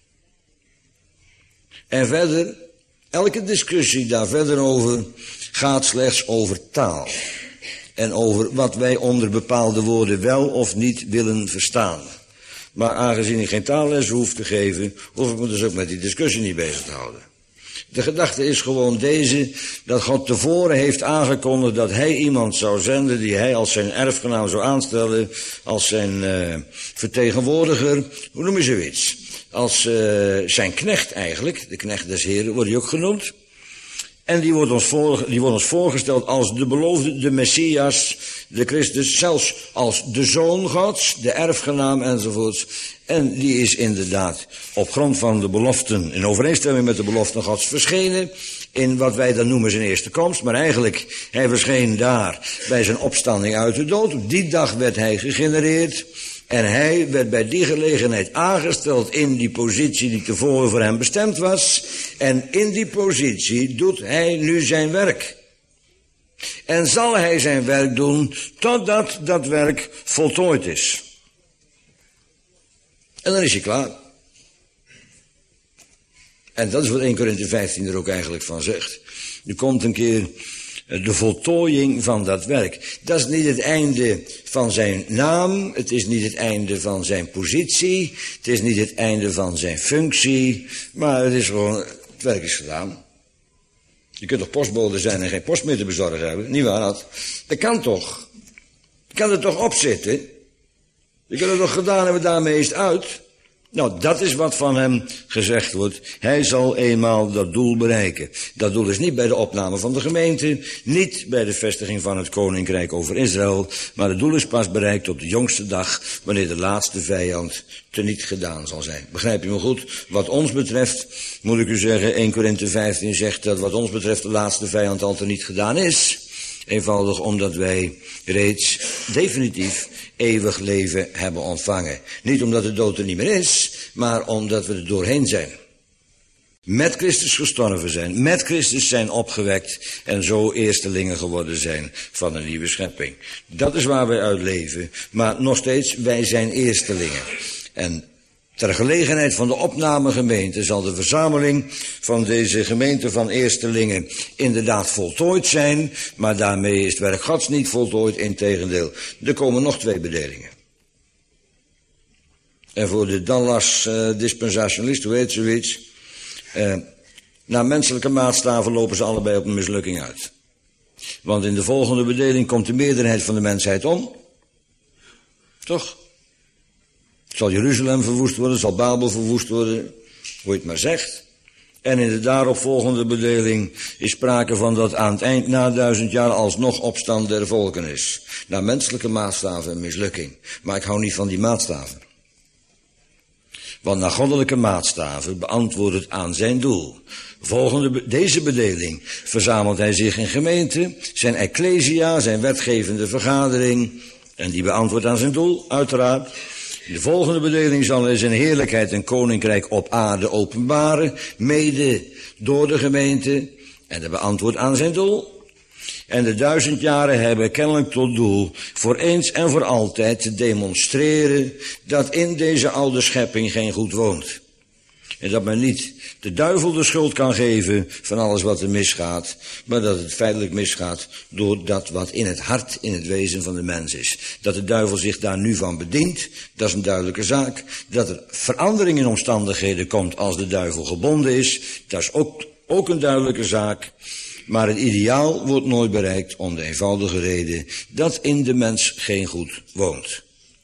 En verder, elke discussie daar verder over gaat slechts over taal. En over wat wij onder bepaalde woorden wel of niet willen verstaan. Maar aangezien ik geen taalles hoef te geven, hoef ik me dus ook met die discussie niet bezig te houden. De gedachte is gewoon deze, dat God tevoren heeft aangekondigd dat hij iemand zou zenden die hij als zijn erfgenaam zou aanstellen, als zijn uh, vertegenwoordiger, hoe noem je zoiets? Als uh, zijn knecht eigenlijk, de knecht des Heren wordt hij ook genoemd. En die wordt, ons voor, die wordt ons voorgesteld als de beloofde, de Messias, de Christus, zelfs als de Zoon Gods, de erfgenaam enzovoorts. En die is inderdaad op grond van de beloften, in overeenstemming met de beloften Gods verschenen, in wat wij dan noemen zijn eerste komst. Maar eigenlijk, hij verscheen daar bij zijn opstanding uit de dood. Op die dag werd hij gegenereerd. En hij werd bij die gelegenheid aangesteld in die positie die tevoren voor hem bestemd was. En in die positie doet hij nu zijn werk. En zal hij zijn werk doen totdat dat werk voltooid is. En dan is hij klaar. En dat is wat Eerste Korinthe vijftien er ook eigenlijk van zegt. Er komt een keer de voltooiing van dat werk. Dat is niet het einde van zijn naam. Het is niet het einde van zijn positie. Het is niet het einde van zijn functie. Maar het is gewoon, het werk is gedaan. Je kunt toch postbode zijn en geen post meer te bezorgen hebben? Niet waar dat? Dat kan toch? Je kan er toch op zitten? Je kunt het toch gedaan hebben, daarmee is het uit. Nou, dat is wat van hem gezegd wordt. Hij zal eenmaal dat doel bereiken. Dat doel is niet bij de opname van de gemeente, niet bij de vestiging van het koninkrijk over Israël, maar het doel is pas bereikt op de jongste dag, wanneer de laatste vijand teniet gedaan zal zijn. Begrijp je me goed? Wat ons betreft, moet ik u zeggen, Eerste Korinthe vijftien zegt dat wat ons betreft de laatste vijand al teniet gedaan is. Eenvoudig omdat wij reeds definitief eeuwig leven hebben ontvangen. Niet omdat de dood er niet meer is, maar omdat we er doorheen zijn. Met Christus gestorven zijn, met Christus zijn opgewekt en zo eerstelingen geworden zijn van een nieuwe schepping. Dat is waar wij uit leven, maar nog steeds, wij zijn eerstelingen. En ter gelegenheid van de opnamegemeente zal de verzameling van deze gemeente van eerstelingen inderdaad voltooid zijn, maar daarmee is het werk Gods niet voltooid, integendeel. Er komen nog twee bedelingen. En voor de Dallas uh, dispensationalist, hoe heet zoiets, uh, naar menselijke maatstaven lopen ze allebei op een mislukking uit. Want in de volgende bedeling komt de meerderheid van de mensheid om. Toch? Zal Jeruzalem verwoest worden, zal Babel verwoest worden, hoe je het maar zegt. En in de daaropvolgende bedeling is sprake van dat aan het eind na duizend jaar alsnog opstand der volken is. Naar menselijke maatstaven een mislukking. Maar ik hou niet van die maatstaven. Want naar goddelijke maatstaven beantwoordt het aan zijn doel. Volgende, deze bedeling verzamelt hij zich in gemeente, zijn ecclesia, zijn wetgevende vergadering. En die beantwoordt aan zijn doel, uiteraard. In de volgende bedeling zal hij zijn heerlijkheid en koninkrijk op aarde openbaren, mede door de gemeente, en dat beantwoordt aan zijn doel. En de duizend jaren hebben kennelijk tot doel voor eens en voor altijd te demonstreren dat in deze oude schepping geen goed woont. En dat men niet de duivel de schuld kan geven van alles wat er misgaat, maar dat het feitelijk misgaat door dat wat in het hart, in het wezen van de mens is. Dat de duivel zich daar nu van bedient, dat is een duidelijke zaak. Dat er verandering in omstandigheden komt als de duivel gebonden is, dat is ook, ook een duidelijke zaak. Maar het ideaal wordt nooit bereikt om de eenvoudige reden dat in de mens geen goed woont.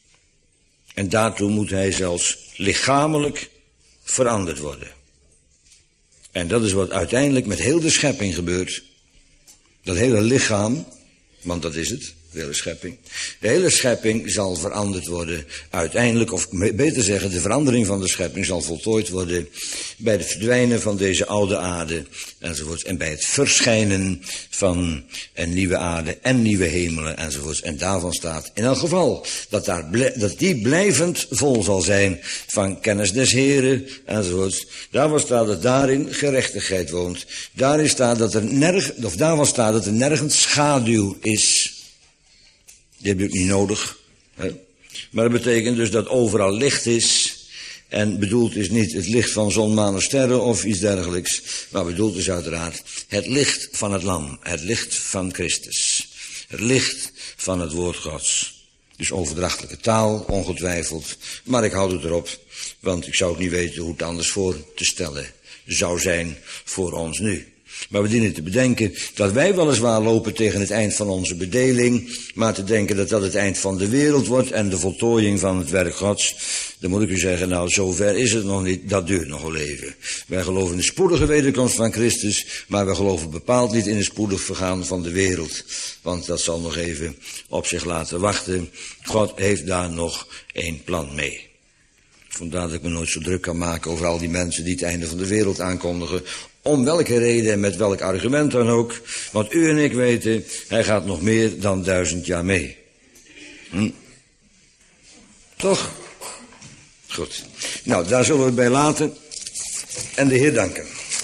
En daartoe moet hij zelfs lichamelijk veranderd worden. En dat is wat uiteindelijk met heel de schepping gebeurt. Dat hele lichaam, want dat is het, de hele schepping. De hele schepping zal veranderd worden uiteindelijk, of beter zeggen, de verandering van de schepping zal voltooid worden bij het verdwijnen van deze oude aarde enzovoorts. En bij het verschijnen van een nieuwe aarde en nieuwe hemelen enzovoorts. En daarvan staat in elk geval dat, daar, dat die blijvend vol zal zijn van kennis des Heren enzovoorts. Daarvan staat dat daarin gerechtigheid woont. Daarin staat dat er nerg, of daarvan staat dat er nergens schaduw is. Die heb je ook niet nodig. Hè? Maar dat betekent dus dat overal licht is. En bedoeld is niet het licht van zon, maan of sterren of iets dergelijks. Maar bedoeld is uiteraard het licht van het lam. Het licht van Christus. Het licht van het woord Gods. Dus overdrachtelijke taal, ongetwijfeld. Maar ik houd het erop. Want ik zou ook niet weten hoe het anders voor te stellen zou zijn voor ons nu. Maar we dienen te bedenken dat wij weliswaar lopen tegen het eind van onze bedeling, maar te denken dat dat het eind van de wereld wordt en de voltooiing van het werk Gods, dan moet ik u zeggen, nou, zover is het nog niet, dat duurt nog wel even. Wij geloven in de spoedige wederkomst van Christus, maar wij geloven bepaald niet in het spoedig vergaan van de wereld, want dat zal nog even op zich laten wachten. God heeft daar nog één plan mee. Vandaar dat ik me nooit zo druk kan maken over al die mensen die het einde van de wereld aankondigen. Om welke reden en met welk argument dan ook. Want u en ik weten, hij gaat nog meer dan duizend jaar mee. Hm? Toch? Goed. Nou, daar zullen we het bij laten. En de Heer danken.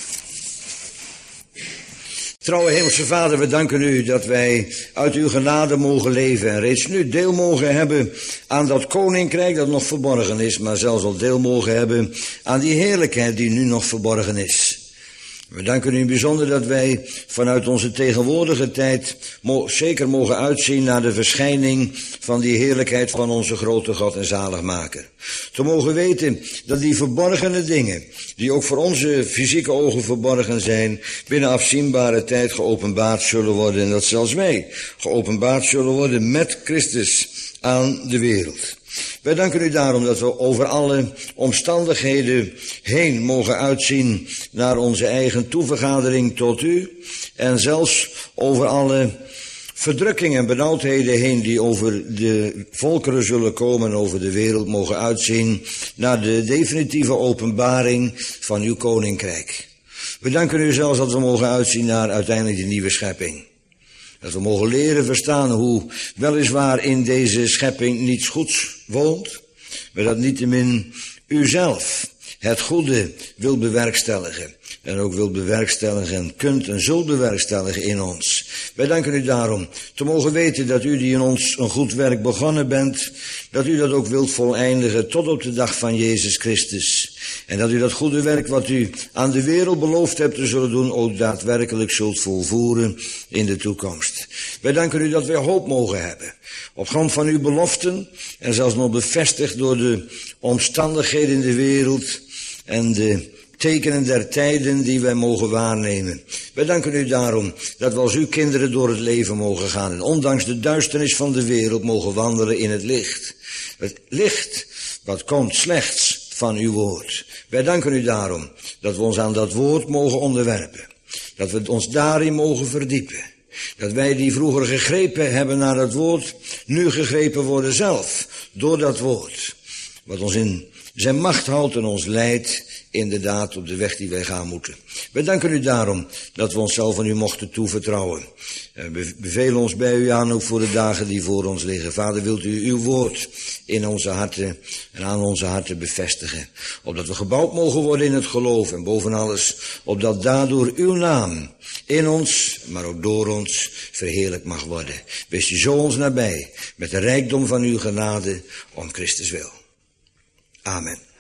Trouwe Hemelse Vader, we danken u dat wij uit uw genade mogen leven en reeds nu deel mogen hebben aan dat koninkrijk dat nog verborgen is, maar zelfs al deel mogen hebben aan die heerlijkheid die nu nog verborgen is. We danken u in bijzonder dat wij vanuit onze tegenwoordige tijd mo- zeker mogen uitzien naar de verschijning van die heerlijkheid van onze grote God en zaligmaker. Te mogen weten dat die verborgene dingen, die ook voor onze fysieke ogen verborgen zijn, binnen afzienbare tijd geopenbaard zullen worden en dat zelfs wij geopenbaard zullen worden met Christus aan de wereld. Wij danken u daarom dat we over alle omstandigheden heen mogen uitzien naar onze eigen toevergadering tot u en zelfs over alle verdrukkingen en benauwdheden heen die over de volkeren zullen komen en over de wereld mogen uitzien naar de definitieve openbaring van uw koninkrijk. We danken u zelfs dat we mogen uitzien naar uiteindelijk de nieuwe schepping. Dat we mogen leren verstaan hoe weliswaar in deze schepping niets goeds woont, maar dat niettemin u zelf het goede wil bewerkstelligen. En ook wil bewerkstelligen, kunt en zult bewerkstelligen in ons. Wij danken u daarom te mogen weten dat u die in ons een goed werk begonnen bent, dat u dat ook wilt voleindigen tot op de dag van Jezus Christus. En dat u dat goede werk wat u aan de wereld beloofd hebt te zullen doen, ook daadwerkelijk zult volvoeren in de toekomst. Wij danken u dat wij hoop mogen hebben. Op grond van uw beloften en zelfs nog bevestigd door de omstandigheden in de wereld en de tekenen der tijden die wij mogen waarnemen. Wij danken u daarom dat we als uw kinderen door het leven mogen gaan en ondanks de duisternis van de wereld mogen wandelen in het licht. Het licht wat komt slechts van uw woord. Wij danken u daarom dat we ons aan dat woord mogen onderwerpen. Dat we ons daarin mogen verdiepen. Dat wij die vroeger gegrepen hebben naar dat woord, nu gegrepen worden zelf door dat woord. Wat ons in zijn macht houdt en ons leidt inderdaad op de weg die wij gaan moeten. Wij danken u daarom dat we onszelf aan u mochten toevertrouwen. We bevelen ons bij u aan ook voor de dagen die voor ons liggen. Vader, wilt u uw woord in onze harten en aan onze harten bevestigen. Opdat we gebouwd mogen worden in het geloof en boven alles, opdat daardoor uw naam in ons, maar ook door ons, verheerlijk mag worden. Wees u zo ons nabij met de rijkdom van uw genade om Christus wil. Amen.